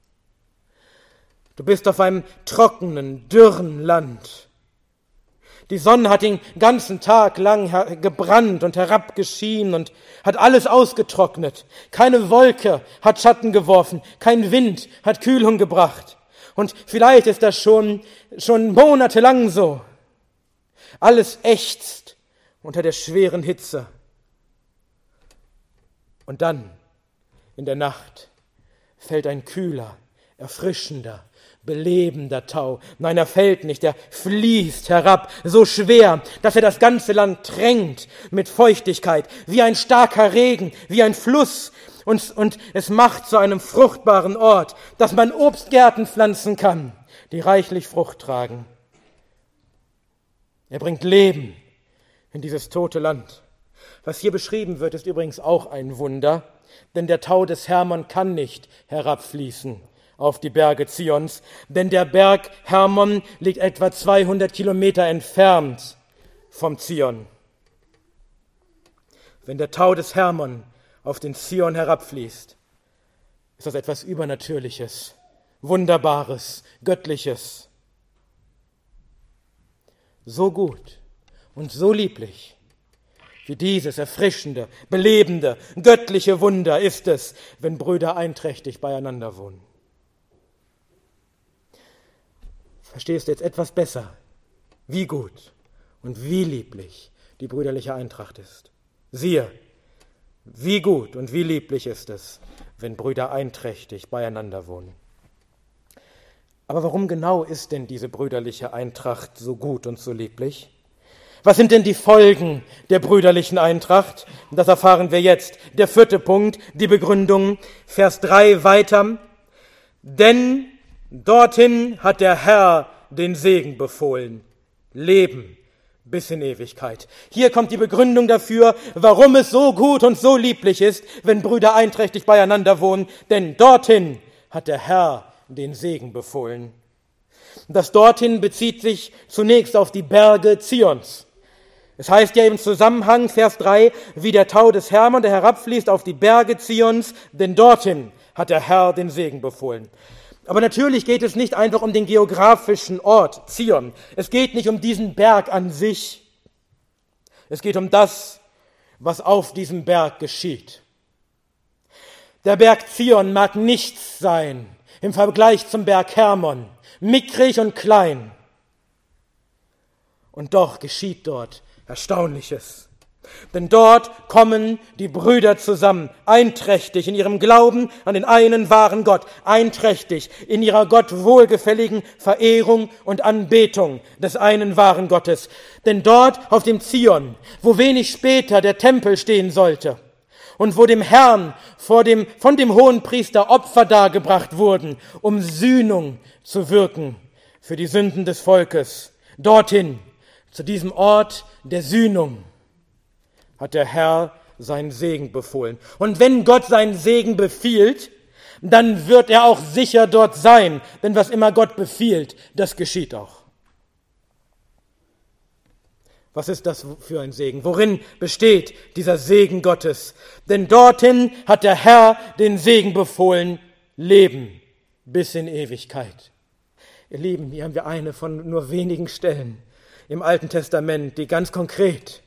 Du bist auf einem trockenen, dürren Land. Die Sonne hat den ganzen Tag lang gebrannt und herabgeschienen und hat alles ausgetrocknet. Keine Wolke hat Schatten geworfen, kein Wind hat Kühlung gebracht. Und vielleicht ist das schon, schon monatelang so. Alles ächzt unter der schweren Hitze. Und dann, in der Nacht, fällt ein kühler, erfrischender, belebender Tau. Nein, er fällt nicht, er fließt herab, so schwer, dass er das ganze Land tränkt mit Feuchtigkeit, wie ein starker Regen, wie ein Fluss. Und, und es macht zu einem fruchtbaren Ort, dass man Obstgärten pflanzen kann, die reichlich Frucht tragen. Er bringt Leben in dieses tote Land. Was hier beschrieben wird, ist übrigens auch ein Wunder, denn der Tau des Hermon kann nicht herabfließen auf die Berge Zions, denn der Berg Hermon liegt etwa zweihundert Kilometer entfernt vom Zion. Wenn der Tau des Hermon auf den Zion herabfließt, ist das etwas Übernatürliches, Wunderbares, Göttliches. So gut und so lieblich wie dieses erfrischende, belebende, göttliche Wunder ist es, wenn Brüder einträchtig beieinander wohnen. Verstehst du jetzt etwas besser, wie gut und wie lieblich die brüderliche Eintracht ist? Siehe, wie gut und wie lieblich ist es, wenn Brüder einträchtig beieinander wohnen. Aber warum genau ist denn diese brüderliche Eintracht so gut und so lieblich? Was sind denn die Folgen der brüderlichen Eintracht? Das erfahren wir jetzt. Der vierte Punkt, die Begründung, Vers drei weiter. Denn dorthin hat der Herr den Segen befohlen. Leben bis in Ewigkeit. Hier kommt die Begründung dafür, warum es so gut und so lieblich ist, wenn Brüder einträchtig beieinander wohnen, denn dorthin hat der Herr den Segen befohlen. Das dorthin bezieht sich zunächst auf die Berge Zions. Es heißt ja im Zusammenhang, Vers drei, wie der Tau des Hermon, der herabfließt auf die Berge Zions, denn dorthin hat der Herr den Segen befohlen. Aber natürlich geht es nicht einfach um den geografischen Ort Zion. Es geht nicht um diesen Berg an sich. Es geht um das, was auf diesem Berg geschieht. Der Berg Zion mag nichts sein im Vergleich zum Berg Hermon, mickrig und klein. Und doch geschieht dort Erstaunliches. Denn dort kommen die Brüder zusammen, einträchtig in ihrem Glauben an den einen wahren Gott, einträchtig in ihrer Gott wohlgefälligen Verehrung und Anbetung des einen wahren Gottes. Denn dort auf dem Zion, wo wenig später der Tempel stehen sollte und wo dem Herrn vor dem, von dem Hohenpriester Opfer dargebracht wurden, um Sühnung zu wirken für die Sünden des Volkes, dorthin, zu diesem Ort der Sühnung, hat der Herr seinen Segen befohlen. Und wenn Gott seinen Segen befiehlt, dann wird er auch sicher dort sein. Denn was immer Gott befiehlt, das geschieht auch. Was ist das für ein Segen? Worin besteht dieser Segen Gottes? Denn dorthin hat der Herr den Segen befohlen, Leben bis in Ewigkeit. Ihr Lieben, hier haben wir eine von nur wenigen Stellen im Alten Testament, die ganz konkret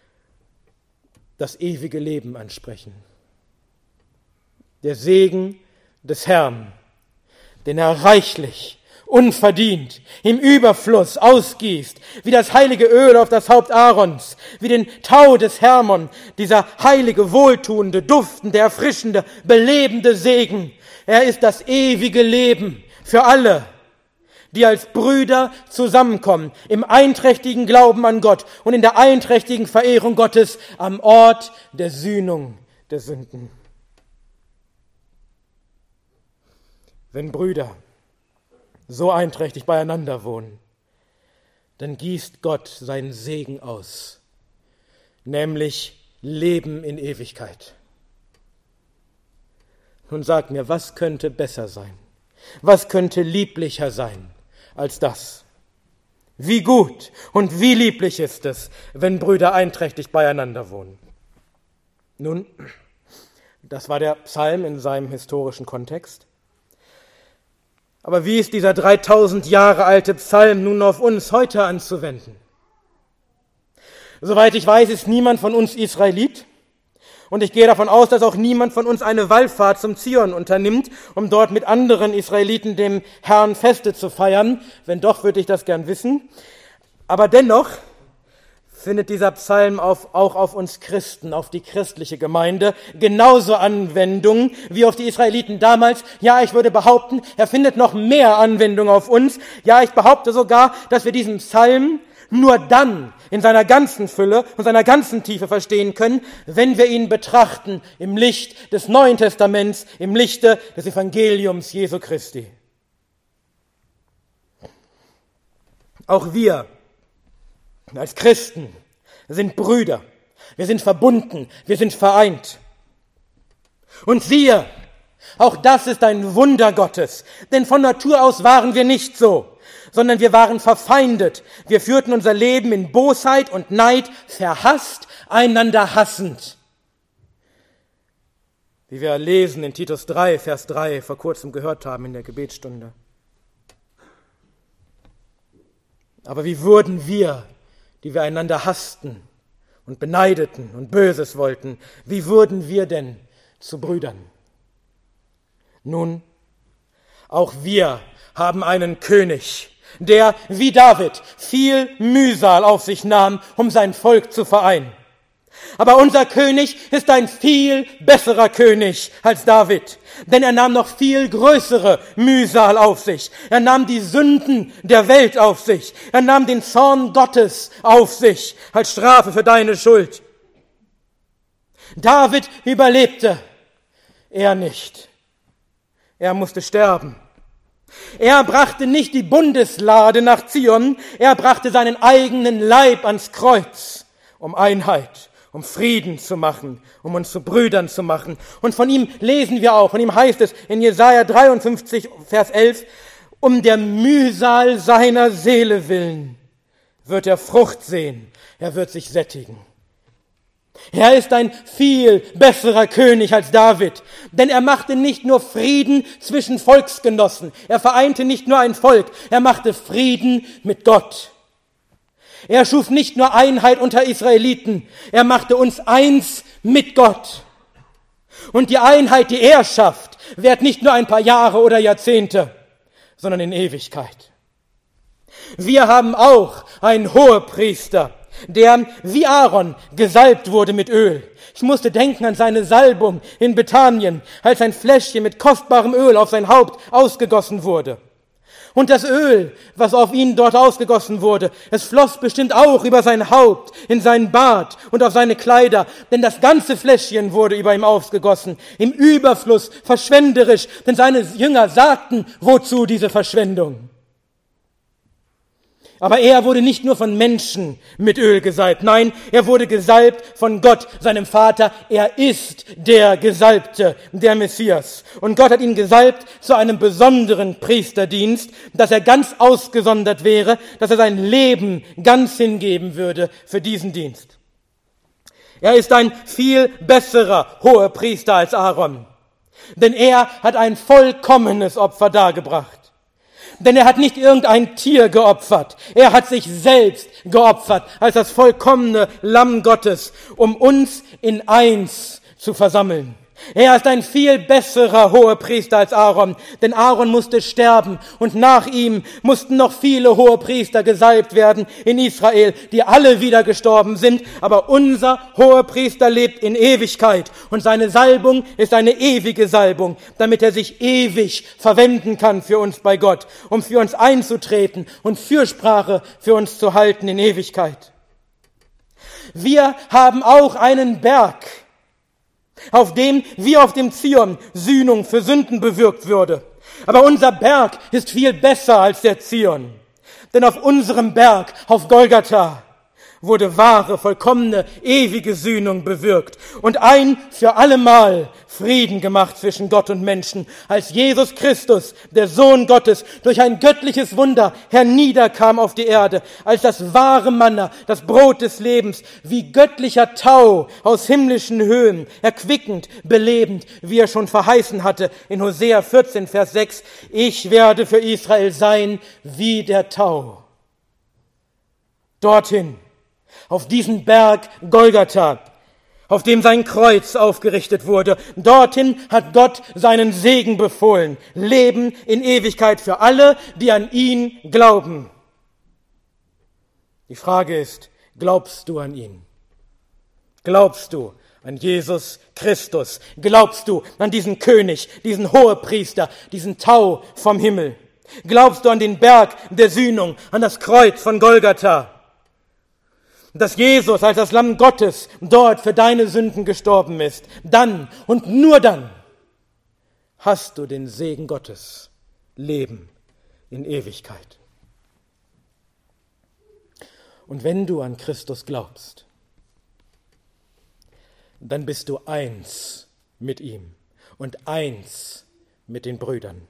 das ewige Leben ansprechen. Der Segen des Herrn, den er reichlich, unverdient, im Überfluss ausgießt, wie das heilige Öl auf das Haupt Aarons, wie den Tau des Hermon, dieser heilige, wohltuende, duftende, erfrischende, belebende Segen. Er ist das ewige Leben für alle, die als Brüder zusammenkommen, im einträchtigen Glauben an Gott und in der einträchtigen Verehrung Gottes am Ort der Sühnung der Sünden. Wenn Brüder so einträchtig beieinander wohnen, dann gießt Gott seinen Segen aus, nämlich Leben in Ewigkeit. Nun sag mir, was könnte besser sein? Was könnte lieblicher sein als das? Wie gut und wie lieblich ist es, wenn Brüder einträchtig beieinander wohnen. Nun, das war der Psalm in seinem historischen Kontext. Aber wie ist dieser dreitausend Jahre alte Psalm nun auf uns heute anzuwenden? Soweit ich weiß, ist niemand von uns Israelit. Und ich gehe davon aus, dass auch niemand von uns eine Wallfahrt zum Zion unternimmt, um dort mit anderen Israeliten dem Herrn Feste zu feiern. Wenn doch, würde ich das gern wissen. Aber dennoch findet dieser Psalm auf, auch auf uns Christen, auf die christliche Gemeinde, genauso Anwendung wie auf die Israeliten damals. Ja, ich würde behaupten, er findet noch mehr Anwendung auf uns. Ja, ich behaupte sogar, dass wir diesen Psalm nur dann in seiner ganzen Fülle und seiner ganzen Tiefe verstehen können, wenn wir ihn betrachten im Licht des Neuen Testaments, im Lichte des Evangeliums Jesu Christi. Auch wir als Christen sind Brüder, wir sind verbunden, wir sind vereint. Und siehe, auch das ist ein Wunder Gottes, denn von Natur aus waren wir nicht so, sondern wir waren verfeindet. Wir führten unser Leben in Bosheit und Neid, verhasst, einander hassend. Wie wir lesen in Titus drei, Vers drei, vor kurzem gehört haben in der Gebetsstunde. Aber wie wurden wir, die wir einander hassten und beneideten und Böses wollten, wie wurden wir denn zu Brüdern? Nun, auch wir haben einen König, der, wie David, viel Mühsal auf sich nahm, um sein Volk zu vereinen. Aber unser König ist ein viel besserer König als David, denn er nahm noch viel größere Mühsal auf sich. Er nahm die Sünden der Welt auf sich. Er nahm den Zorn Gottes auf sich als Strafe für deine Schuld. David überlebte, er nicht. Er musste sterben. Er brachte nicht die Bundeslade nach Zion, er brachte seinen eigenen Leib ans Kreuz, um Einheit, um Frieden zu machen, um uns zu Brüdern zu machen. Und von ihm lesen wir auch, von ihm heißt es in Jesaja dreiundfünfzig, Vers elf, um der Mühsal seiner Seele willen wird er Frucht sehen, er wird sich sättigen. Er ist ein viel besserer König als David, denn er machte nicht nur Frieden zwischen Volksgenossen, er vereinte nicht nur ein Volk, er machte Frieden mit Gott. Er schuf nicht nur Einheit unter Israeliten, er machte uns eins mit Gott. Und die Einheit, die er schafft, währt nicht nur ein paar Jahre oder Jahrzehnte, sondern in Ewigkeit. Wir haben auch einen Hohepriester, der wie Aaron gesalbt wurde mit Öl. Ich musste denken an seine Salbung in Bethanien, als ein Fläschchen mit kostbarem Öl auf sein Haupt ausgegossen wurde. Und das Öl, was auf ihn dort ausgegossen wurde, es floss bestimmt auch über sein Haupt, in seinen Bart und auf seine Kleider, denn das ganze Fläschchen wurde über ihm ausgegossen, im Überfluss, verschwenderisch, denn seine Jünger sagten, wozu diese Verschwendung? Aber er wurde nicht nur von Menschen mit Öl gesalbt. Nein, er wurde gesalbt von Gott, seinem Vater. Er ist der Gesalbte, der Messias. Und Gott hat ihn gesalbt zu einem besonderen Priesterdienst, dass er ganz ausgesondert wäre, dass er sein Leben ganz hingeben würde für diesen Dienst. Er ist ein viel besserer Hohepriester als Aaron, denn er hat ein vollkommenes Opfer dargebracht. Denn er hat nicht irgendein Tier geopfert, er hat sich selbst geopfert als das vollkommene Lamm Gottes, um uns in eins zu versammeln. Er ist ein viel besserer Hohepriester als Aaron, denn Aaron musste sterben und nach ihm mussten noch viele Hohepriester gesalbt werden in Israel, die alle wieder gestorben sind. Aber unser Hohepriester lebt in Ewigkeit und seine Salbung ist eine ewige Salbung, damit er sich ewig verwenden kann für uns bei Gott, um für uns einzutreten und Fürsprache für uns zu halten in Ewigkeit. Wir haben auch einen Berg, auf dem, wie auf dem Zion, Sühnung für Sünden bewirkt würde. Aber unser Berg ist viel besser als der Zion. Denn auf unserem Berg, auf Golgatha, wurde wahre, vollkommene, ewige Sühnung bewirkt und ein für allemal Frieden gemacht zwischen Gott und Menschen, als Jesus Christus, der Sohn Gottes, durch ein göttliches Wunder herniederkam auf die Erde, als das wahre Manna, das Brot des Lebens, wie göttlicher Tau aus himmlischen Höhen, erquickend, belebend, wie er schon verheißen hatte in Hosea vierzehn, Vers sechs, ich werde für Israel sein wie der Tau. Dorthin, auf diesen Berg Golgatha, auf dem sein Kreuz aufgerichtet wurde. Dorthin hat Gott seinen Segen befohlen. Leben in Ewigkeit für alle, die an ihn glauben. Die Frage ist, glaubst du an ihn? Glaubst du an Jesus Christus? Glaubst du an diesen König, diesen Hohepriester, diesen Tau vom Himmel? Glaubst du an den Berg der Sühnung, an das Kreuz von Golgatha? Dass Jesus als das Lamm Gottes dort für deine Sünden gestorben ist, dann und nur dann hast du den Segen Gottes, Leben in Ewigkeit. Und wenn du an Christus glaubst, dann bist du eins mit ihm und eins mit den Brüdern.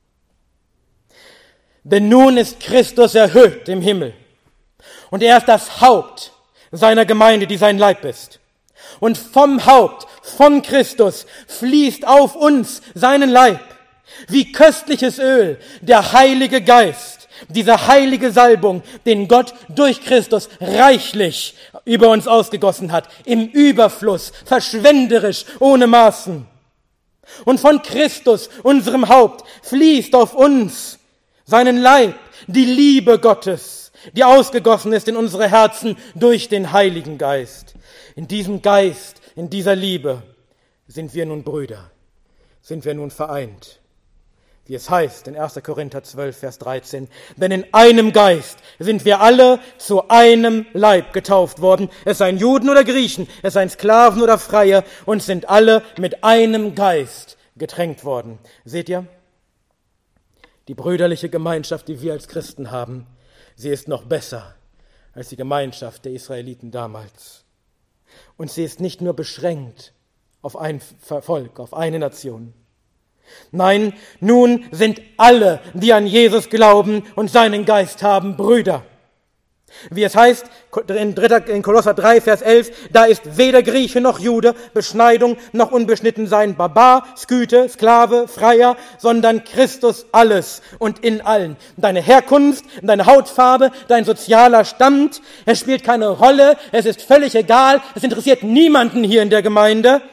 Denn nun ist Christus erhöht im Himmel. Und er ist das Haupt seiner Gemeinde, die sein Leib ist. Und vom Haupt, von Christus, fließt auf uns, seinen Leib, wie köstliches Öl, der Heilige Geist, diese heilige Salbung, den Gott durch Christus reichlich über uns ausgegossen hat, im Überfluss, verschwenderisch, ohne Maßen. Und von Christus, unserem Haupt, fließt auf uns, seinen Leib, die Liebe Gottes, die ausgegossen ist in unsere Herzen durch den Heiligen Geist. In diesem Geist, in dieser Liebe sind wir nun Brüder, sind wir nun vereint. Wie es heißt in erster Korinther zwölf, Vers dreizehn, denn in einem Geist sind wir alle zu einem Leib getauft worden, es seien Juden oder Griechen, es seien Sklaven oder Freie, und sind alle mit einem Geist getränkt worden. Seht ihr? Die brüderliche Gemeinschaft, die wir als Christen haben, sie ist noch besser als die Gemeinschaft der Israeliten damals. Und sie ist nicht nur beschränkt auf ein Volk, auf eine Nation. Nein, nun sind alle, die an Jesus glauben und seinen Geist haben, Brüder. Wie es heißt in Kolosser drei, Vers elf, da ist weder Grieche noch Jude, Beschneidung noch Unbeschnittensein, Barbar, Sküte, Sklave, Freier, sondern Christus alles und in allen. Deine Herkunft, deine Hautfarbe, dein sozialer Stand, es spielt keine Rolle, es ist völlig egal, es interessiert niemanden hier in der Gemeinde.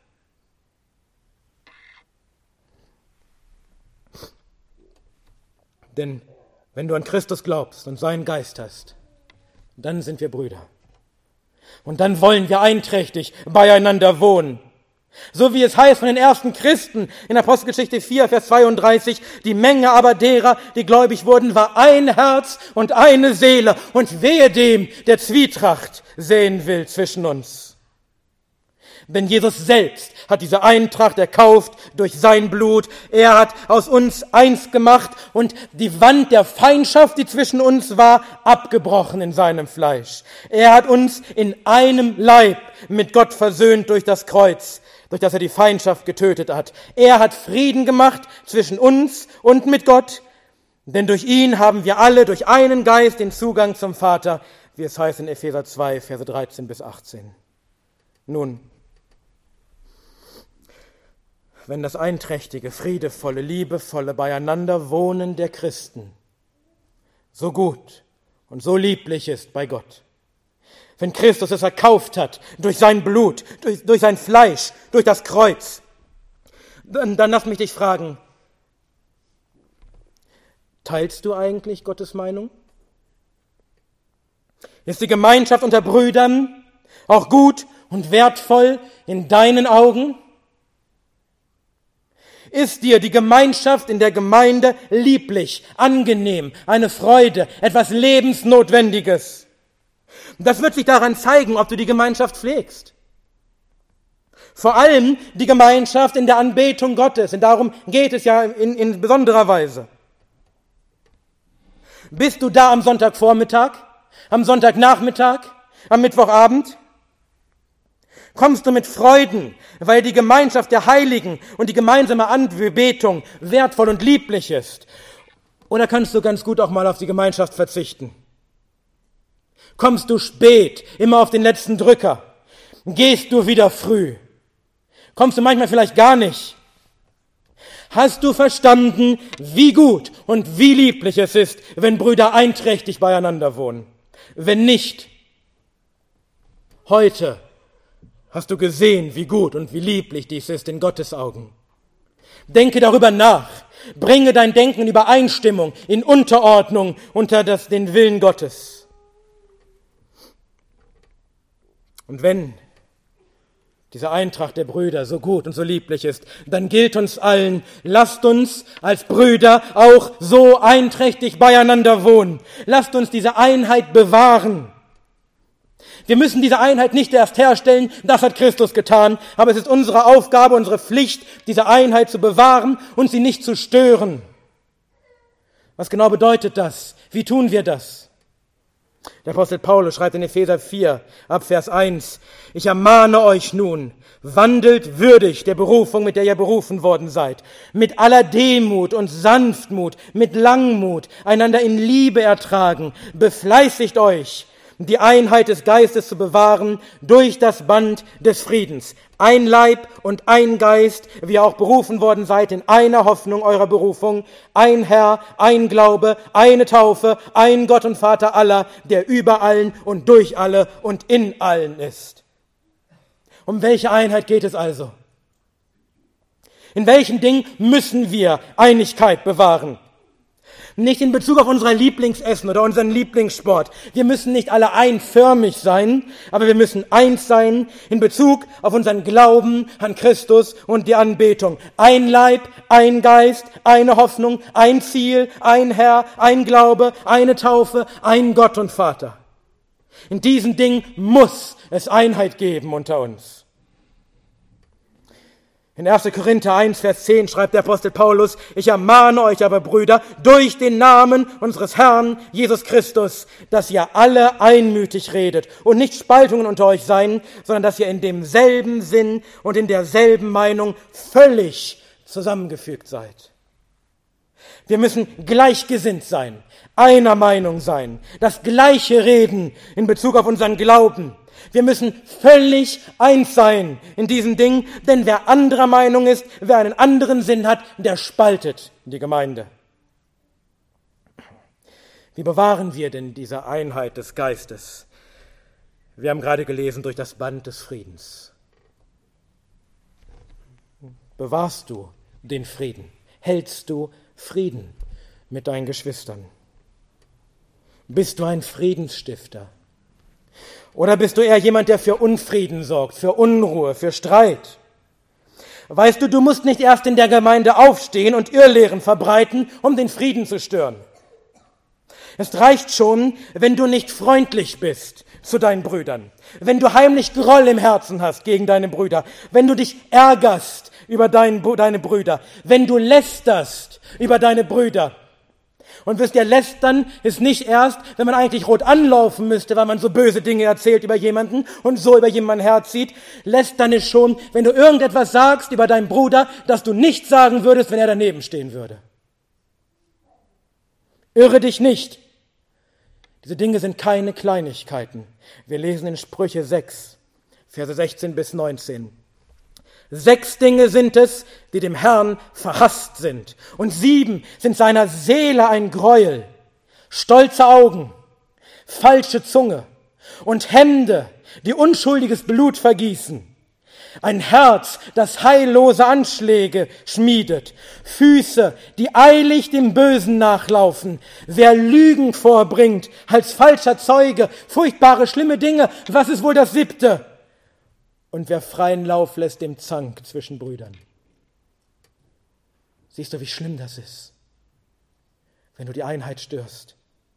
Denn wenn du an Christus glaubst und seinen Geist hast, dann sind wir Brüder. Und dann wollen wir einträchtig beieinander wohnen. So wie es heißt von den ersten Christen in Apostelgeschichte vier, Vers zweiunddreißig, die Menge aber derer, die gläubig wurden, war ein Herz und eine Seele. Und wehe dem, der Zwietracht sehen will zwischen uns. Denn Jesus selbst hat diese Eintracht erkauft durch sein Blut. Er hat aus uns eins gemacht und die Wand der Feindschaft, die zwischen uns war, abgebrochen in seinem Fleisch. Er hat uns in einem Leib mit Gott versöhnt durch das Kreuz, durch das er die Feindschaft getötet hat. Er hat Frieden gemacht zwischen uns und mit Gott, denn durch ihn haben wir alle durch einen Geist den Zugang zum Vater, wie es heißt in Epheser zwei, Verse dreizehn bis achtzehn. Nun, wenn das einträchtige, friedevolle, liebevolle Beieinanderwohnen der Christen so gut und so lieblich ist bei Gott, wenn Christus es erkauft hat durch sein Blut, durch, durch sein Fleisch, durch das Kreuz, dann, dann lass mich dich fragen, teilst du eigentlich Gottes Meinung? Ist die Gemeinschaft unter Brüdern auch gut und wertvoll in deinen Augen? Ist dir die Gemeinschaft in der Gemeinde lieblich, angenehm, eine Freude, etwas Lebensnotwendiges? Das wird sich daran zeigen, ob du die Gemeinschaft pflegst. Vor allem die Gemeinschaft in der Anbetung Gottes, und darum geht es ja in, in besonderer Weise. Bist du da am Sonntagvormittag, am Sonntagnachmittag, am Mittwochabend? Kommst du mit Freuden, weil die Gemeinschaft der Heiligen und die gemeinsame Anbetung wertvoll und lieblich ist? Oder kannst du ganz gut auch mal auf die Gemeinschaft verzichten? Kommst du spät, immer auf den letzten Drücker? Gehst du wieder früh? Kommst du manchmal vielleicht gar nicht? Hast du verstanden, wie gut und wie lieblich es ist, wenn Brüder einträchtig beieinander wohnen? Wenn nicht, heute hast du gesehen, wie gut und wie lieblich dies ist in Gottes Augen. Denke darüber nach. Bringe dein Denken in Übereinstimmung, in Unterordnung unter das, den Willen Gottes. Und wenn diese Eintracht der Brüder so gut und so lieblich ist, dann gilt uns allen, lasst uns als Brüder auch so einträchtig beieinander wohnen. Lasst uns diese Einheit bewahren. Wir müssen diese Einheit nicht erst herstellen, das hat Christus getan, aber es ist unsere Aufgabe, unsere Pflicht, diese Einheit zu bewahren und sie nicht zu stören. Was genau bedeutet das? Wie tun wir das? Der Apostel Paulus schreibt in Epheser vier, ab Vers eins, ich ermahne euch nun, wandelt würdig der Berufung, mit der ihr berufen worden seid, mit aller Demut und Sanftmut, mit Langmut, einander in Liebe ertragen, befleißigt euch, die Einheit des Geistes zu bewahren durch das Band des Friedens. Ein Leib und ein Geist, wie ihr auch berufen worden seid in einer Hoffnung eurer Berufung. Ein Herr, ein Glaube, eine Taufe, ein Gott und Vater aller, der über allen und durch alle und in allen ist. Um welche Einheit geht es also? In welchen Dingen müssen wir Einigkeit bewahren? Nicht in Bezug auf unser Lieblingsessen oder unseren Lieblingssport. Wir müssen nicht alle einförmig sein, aber wir müssen eins sein in Bezug auf unseren Glauben an Christus und die Anbetung. Ein Leib, ein Geist, eine Hoffnung, ein Ziel, ein Herr, ein Glaube, eine Taufe, ein Gott und Vater. In diesen Dingen muss es Einheit geben unter uns. In erster Korinther eins, Vers zehn schreibt der Apostel Paulus, ich ermahne euch aber, Brüder, durch den Namen unseres Herrn Jesus Christus, dass ihr alle einmütig redet und nicht Spaltungen unter euch seien, sondern dass ihr in demselben Sinn und in derselben Meinung völlig zusammengefügt seid. Wir müssen gleichgesinnt sein, einer Meinung sein, das Gleiche reden in Bezug auf unseren Glauben. Wir müssen völlig eins sein in diesen Dingen, denn wer anderer Meinung ist, wer einen anderen Sinn hat, der spaltet die Gemeinde. Wie bewahren wir denn diese Einheit des Geistes? Wir haben gerade gelesen, durch das Band des Friedens. Bewahrst du den Frieden? Hältst du Frieden mit deinen Geschwistern? Bist du ein Friedensstifter? Oder bist du eher jemand, der für Unfrieden sorgt, für Unruhe, für Streit? Weißt du, du musst nicht erst in der Gemeinde aufstehen und Irrlehren verbreiten, um den Frieden zu stören. Es reicht schon, wenn du nicht freundlich bist zu deinen Brüdern, wenn du heimlich Groll im Herzen hast gegen deine Brüder, wenn du dich ärgerst über dein, deine Brüder, wenn du lästerst über deine Brüder. Und wisst ihr, lästern ist nicht erst, wenn man eigentlich rot anlaufen müsste, weil man so böse Dinge erzählt über jemanden und so über jemanden herzieht. Lästern ist schon, wenn du irgendetwas sagst über deinen Bruder, das du nicht sagen würdest, wenn er daneben stehen würde. Irre dich nicht. Diese Dinge sind keine Kleinigkeiten. Wir lesen in Sprüche sechs, Verse sechzehn bis neunzehn. Sechs Dinge sind es, die dem Herrn verhasst sind. Und sieben sind seiner Seele ein Gräuel. Stolze Augen, falsche Zunge und Hände, die unschuldiges Blut vergießen. Ein Herz, das heillose Anschläge schmiedet. Füße, die eilig dem Bösen nachlaufen. Wer Lügen vorbringt als falscher Zeuge, furchtbare, schlimme Dinge. Was ist wohl das siebte? Und wer freien Lauf lässt dem Zank zwischen Brüdern. Siehst du, wie schlimm das ist, wenn du die Einheit störst.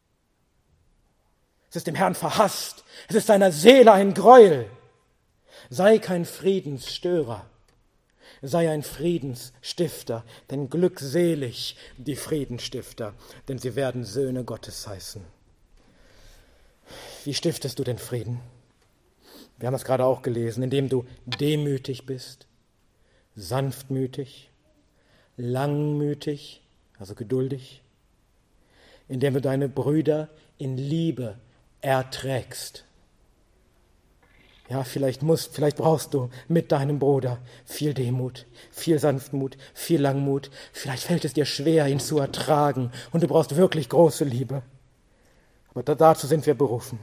Es ist dem Herrn verhasst. Es ist seiner Seele ein Gräuel. Sei kein Friedensstörer, sei ein Friedensstifter, denn glückselig die Friedensstifter, denn sie werden Söhne Gottes heißen. Wie stiftest du den Frieden? Wir haben es gerade auch gelesen, indem du demütig bist, sanftmütig, langmütig, also geduldig, indem du deine Brüder in Liebe erträgst. Ja, vielleicht musst, vielleicht brauchst du mit deinem Bruder viel Demut, viel Sanftmut, viel Langmut. Vielleicht fällt es dir schwer, ihn zu ertragen und du brauchst wirklich große Liebe. Aber dazu sind wir berufen.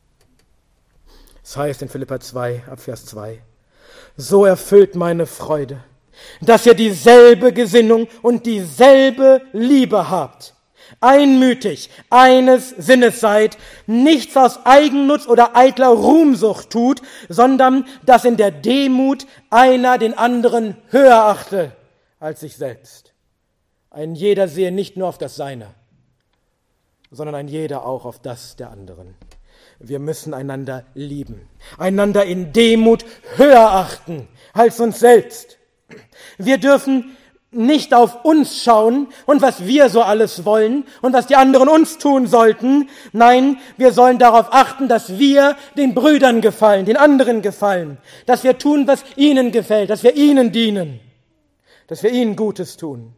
Es heißt in Philipper zwei, ab Vers zwei, so erfüllt meine Freude, dass ihr dieselbe Gesinnung und dieselbe Liebe habt. Einmütig, eines Sinnes seid, nichts aus Eigennutz oder eitler Ruhmsucht tut, sondern dass in der Demut einer den anderen höher achte als sich selbst. Ein jeder sehe nicht nur auf das Seine, sondern ein jeder auch auf das der anderen. Wir müssen einander lieben, einander in Demut höher achten als uns selbst. Wir dürfen nicht auf uns schauen und was wir so alles wollen und was die anderen uns tun sollten. Nein, wir sollen darauf achten, dass wir den Brüdern gefallen, den anderen gefallen, dass wir tun, was ihnen gefällt, dass wir ihnen dienen, dass wir ihnen Gutes tun.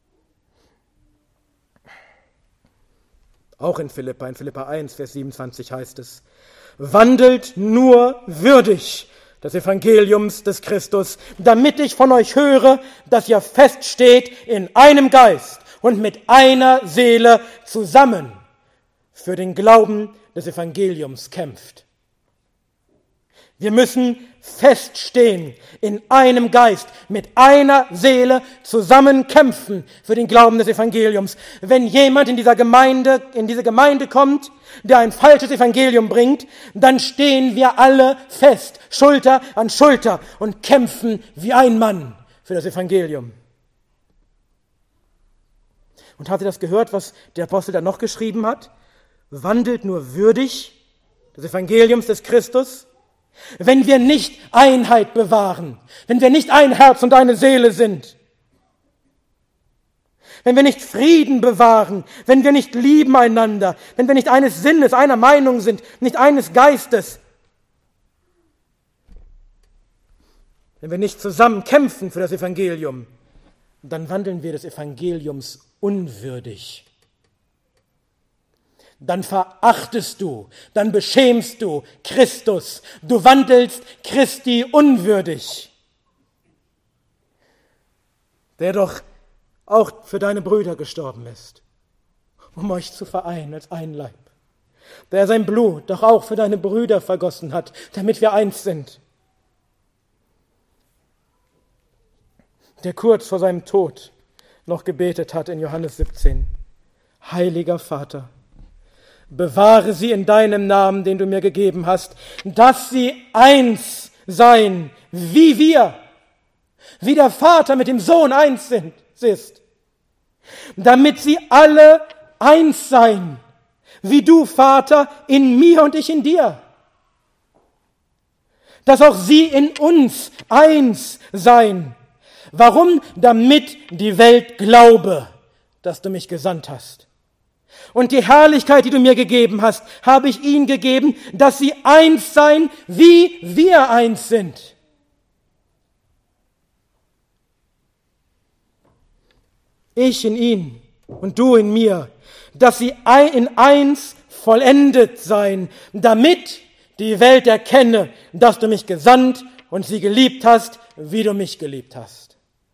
Auch in Philippa, in Philippa eins, Vers siebenundzwanzig heißt es, wandelt nur würdig des Evangeliums des Christus, damit ich von euch höre, dass ihr feststeht in einem Geist und mit einer Seele zusammen für den Glauben des Evangeliums kämpft. Wir müssen feststehen in einem Geist, mit einer Seele zusammen kämpfen für den Glauben des Evangeliums. Wenn jemand in dieser Gemeinde, in diese Gemeinde kommt, der ein falsches Evangelium bringt, dann stehen wir alle fest, Schulter an Schulter und kämpfen wie ein Mann für das Evangelium. Und habt ihr das gehört, was der Apostel da noch geschrieben hat? Wandelt nur würdig des Evangeliums des Christus. Wenn wir nicht Einheit bewahren, wenn wir nicht ein Herz und eine Seele sind, wenn wir nicht Frieden bewahren, wenn wir nicht lieben einander, wenn wir nicht eines Sinnes, einer Meinung sind, nicht eines Geistes, wenn wir nicht zusammen kämpfen für das Evangelium, dann wandeln wir des Evangeliums unwürdig. Dann verachtest du, dann beschämst du Christus, du wandelst Christi unwürdig, der doch auch für deine Brüder gestorben ist, um euch zu vereinen als ein Leib, der sein Blut doch auch für deine Brüder vergossen hat, damit wir eins sind, der kurz vor seinem Tod noch gebetet hat in Johannes siebzehn, Heiliger Vater, bewahre sie in deinem Namen, den du mir gegeben hast, dass sie eins seien, wie wir, wie der Vater mit dem Sohn eins sind, ist, damit sie alle eins seien, wie du, Vater, in mir und ich in dir. dass auch sie in uns eins seien. Warum? Damit die Welt glaube, dass du mich gesandt hast. Und die Herrlichkeit, die du mir gegeben hast, habe ich ihnen gegeben, dass sie eins seien, wie wir eins sind. Ich in ihnen und du in mir, dass sie in eins vollendet seien, damit die Welt erkenne, dass du mich gesandt und sie geliebt hast, wie du mich geliebt hast.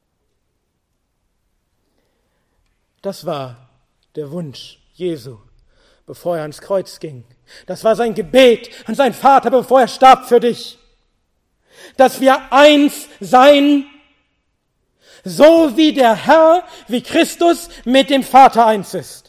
Das war der Wunsch Jesu, bevor er ans Kreuz ging. Das war sein Gebet an seinen Vater, bevor er starb für dich. Dass wir eins seien, so wie der Herr, wie Christus mit dem Vater eins ist.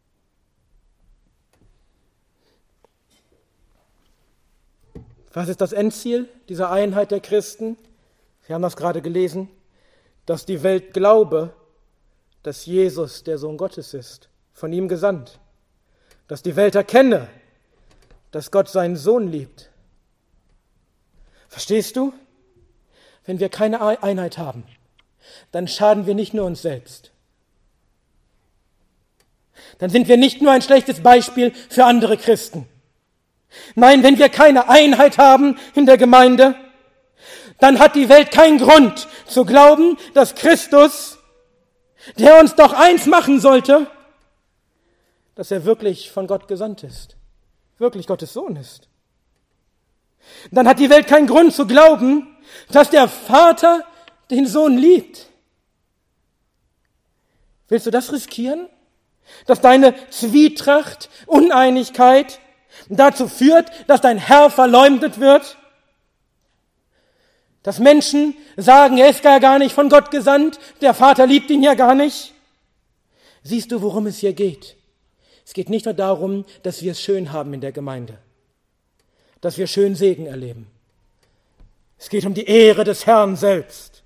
Was ist das Endziel dieser Einheit der Christen? Sie haben das gerade gelesen, dass die Welt glaube, dass Jesus der Sohn Gottes ist, von ihm gesandt. Dass die Welt erkenne, dass Gott seinen Sohn liebt. Verstehst du? Wenn wir keine Einheit haben, dann schaden wir nicht nur uns selbst. Dann sind wir nicht nur ein schlechtes Beispiel für andere Christen. Nein, wenn wir keine Einheit haben in der Gemeinde, dann hat die Welt keinen Grund zu glauben, dass Christus, der uns doch eins machen sollte, dass er wirklich von Gott gesandt ist, wirklich Gottes Sohn ist. Dann hat die Welt keinen Grund zu glauben, dass der Vater den Sohn liebt. Willst du das riskieren? Dass deine Zwietracht, Uneinigkeit dazu führt, dass dein Herr verleumdet wird? Dass Menschen sagen, er ist gar, gar nicht von Gott gesandt, der Vater liebt ihn ja gar nicht? Siehst du, worum es hier geht? Es geht nicht nur darum, dass wir es schön haben in der Gemeinde, dass wir schön Segen erleben. Es geht um die Ehre des Herrn selbst.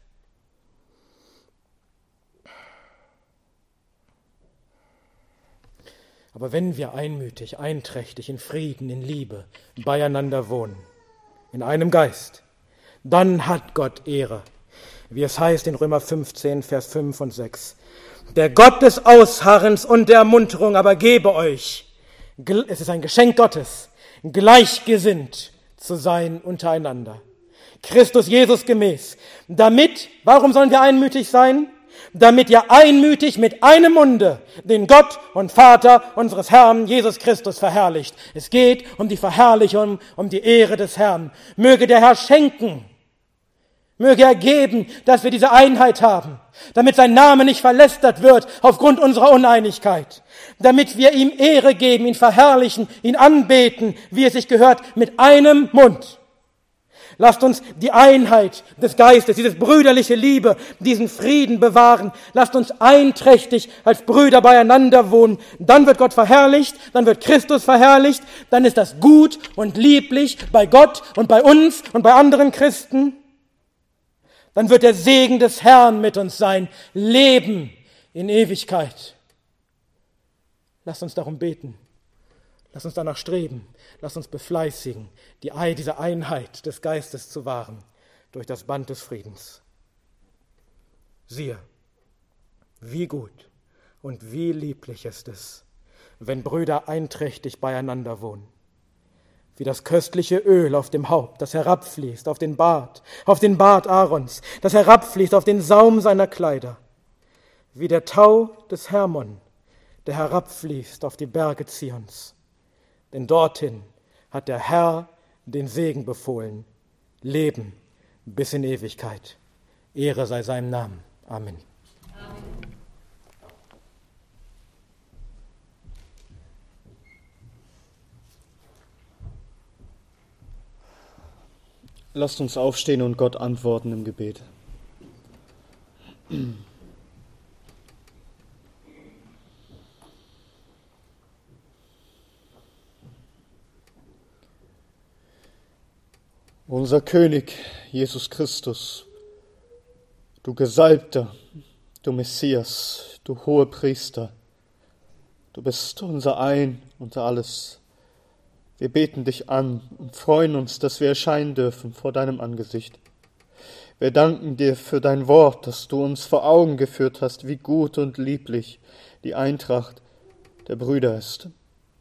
Aber wenn wir einmütig, einträchtig, in Frieden, in Liebe beieinander wohnen, in einem Geist, dann hat Gott Ehre. Wie es heißt in Römer fünfzehn, Vers fünf und sechs. Der Gott des Ausharrens und der Ermunterung aber gebe euch, es ist ein Geschenk Gottes, gleichgesinnt zu sein untereinander. Christus Jesus gemäß. Damit, warum sollen wir einmütig sein? Damit ihr einmütig mit einem Munde den Gott und Vater unseres Herrn Jesus Christus verherrlicht. Es geht um die Verherrlichung, um die Ehre des Herrn. Möge der Herr schenken, möge er geben, dass wir diese Einheit haben, damit sein Name nicht verlästert wird aufgrund unserer Uneinigkeit, damit wir ihm Ehre geben, ihn verherrlichen, ihn anbeten, wie es sich gehört, mit einem Mund. Lasst uns die Einheit des Geistes, diese brüderliche Liebe, diesen Frieden bewahren. Lasst uns einträchtig als Brüder beieinander wohnen. Dann wird Gott verherrlicht, dann wird Christus verherrlicht, dann ist das gut und lieblich bei Gott und bei uns und bei anderen Christen. Dann wird der Segen des Herrn mit uns sein, Leben in Ewigkeit. Lasst uns darum beten. Lasst uns danach streben. Lasst uns befleißigen, die, diese Einheit des Geistes zu wahren durch das Band des Friedens. Siehe, wie gut und wie lieblich ist es, wenn Brüder einträchtig beieinander wohnen. Wie das köstliche Öl auf dem Haupt, das herabfließt auf den Bart, auf den Bart Aarons, das herabfließt auf den Saum seiner Kleider. Wie der Tau des Hermon, der herabfließt auf die Berge Zions. Denn dorthin hat der Herr den Segen befohlen. Leben bis in Ewigkeit. Ehre sei seinem Namen. Amen. Amen. Lasst uns aufstehen und Gott antworten im Gebet. Unser König, Jesus Christus, du Gesalbter, du Messias, du Hohepriester, du bist unser Ein und alles. Wir beten dich an und freuen uns, dass wir erscheinen dürfen vor deinem Angesicht. Wir danken dir für dein Wort, das du uns vor Augen geführt hast, wie gut und lieblich die Eintracht der Brüder ist.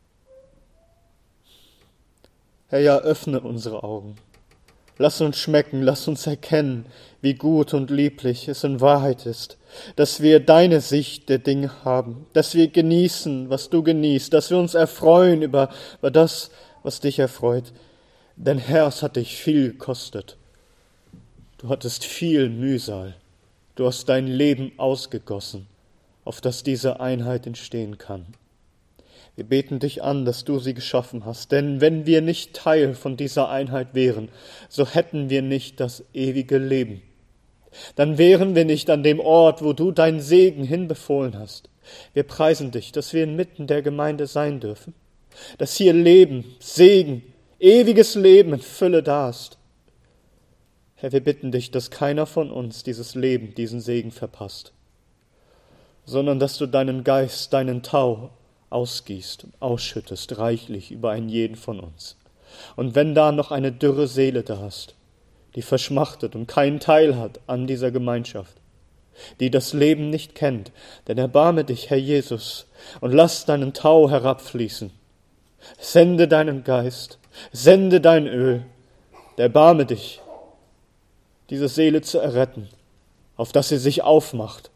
Herr, ja, öffne unsere Augen. Lass uns schmecken, lass uns erkennen, wie gut und lieblich es in Wahrheit ist, dass wir deine Sicht der Dinge haben, dass wir genießen, was du genießt, dass wir uns erfreuen über, über das, was dich erfreut. Denn Herr, es hat dich viel gekostet. Du hattest viel Mühsal. Du hast dein Leben ausgegossen, auf das diese Einheit entstehen kann. Wir beten dich an, dass du sie geschaffen hast, denn wenn wir nicht Teil von dieser Einheit wären, so hätten wir nicht das ewige Leben. Dann wären wir nicht an dem Ort, wo du deinen Segen hinbefohlen hast. Wir preisen dich, dass wir inmitten der Gemeinde sein dürfen, dass hier Leben, Segen, ewiges Leben in Fülle da ist. Herr, wir bitten dich, dass keiner von uns dieses Leben, diesen Segen verpasst, sondern dass du deinen Geist, deinen Tau ausgießt und ausschüttest reichlich über einen jeden von uns. Und wenn da noch eine dürre Seele da ist, die verschmachtet und keinen Teil hat an dieser Gemeinschaft, die das Leben nicht kennt, dann erbarme dich, Herr Jesus, und lass deinen Tau herabfließen. Sende deinen Geist, sende dein Öl, erbarme dich, diese Seele zu erretten, auf dass sie sich aufmacht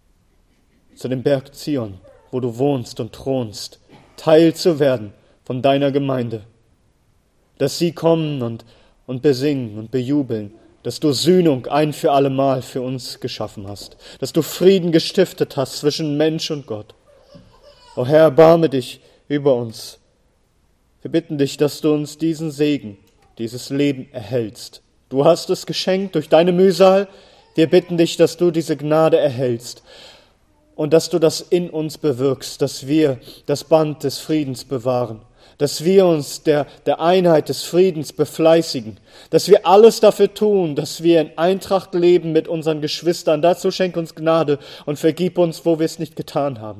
zu dem Berg Zion, wo du wohnst und thronst, Teil zu werden von deiner Gemeinde, dass sie kommen und, und besingen und bejubeln, dass du Sühnung ein für allemal für uns geschaffen hast, dass du Frieden gestiftet hast zwischen Mensch und Gott. O Herr, erbarme dich über uns. Wir bitten dich, dass du uns diesen Segen, dieses Leben erhältst. Du hast es geschenkt durch deine Mühsal. Wir bitten dich, dass du diese Gnade erhältst und dass du das in uns bewirkst, dass wir das Band des Friedens bewahren, dass wir uns der, der Einheit des Friedens befleißigen, dass wir alles dafür tun, dass wir in Eintracht leben mit unseren Geschwistern. Dazu schenk uns Gnade und vergib uns, wo wir es nicht getan haben,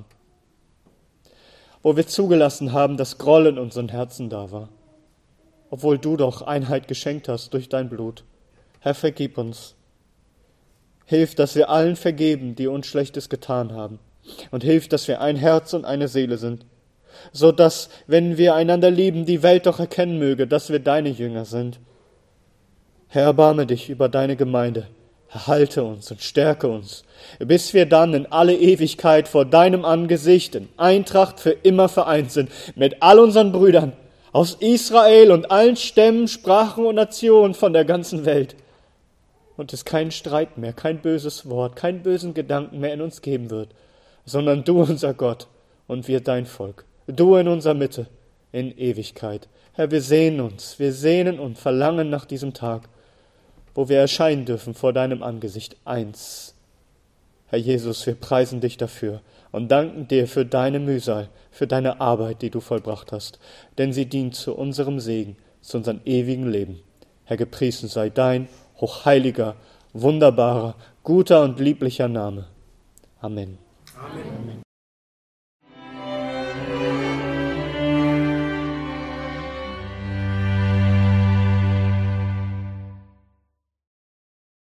wo wir zugelassen haben, dass Groll in unseren Herzen da war, obwohl du doch Einheit geschenkt hast durch dein Blut. Herr, vergib uns. Hilf, dass wir allen vergeben, die uns Schlechtes getan haben. Und hilf, dass wir ein Herz und eine Seele sind, so dass, wenn wir einander lieben, die Welt doch erkennen möge, dass wir deine Jünger sind. Herr, erbarme dich über deine Gemeinde. Erhalte uns und stärke uns, bis wir dann in alle Ewigkeit vor deinem Angesicht in Eintracht für immer vereint sind, mit all unseren Brüdern aus Israel und allen Stämmen, Sprachen und Nationen von der ganzen Welt. Und es keinen Streit mehr, kein böses Wort, keinen bösen Gedanken mehr in uns geben wird, sondern du unser Gott und wir dein Volk, du in unserer Mitte, in Ewigkeit. Herr, wir sehnen uns, wir sehnen und verlangen nach diesem Tag, wo wir erscheinen dürfen vor deinem Angesicht eins. Herr Jesus, wir preisen dich dafür und danken dir für deine Mühsal, für deine Arbeit, die du vollbracht hast, denn sie dient zu unserem Segen, zu unserem ewigen Leben. Herr, gepriesen sei dein hochheiliger, wunderbarer, guter und lieblicher Name. Amen. Amen.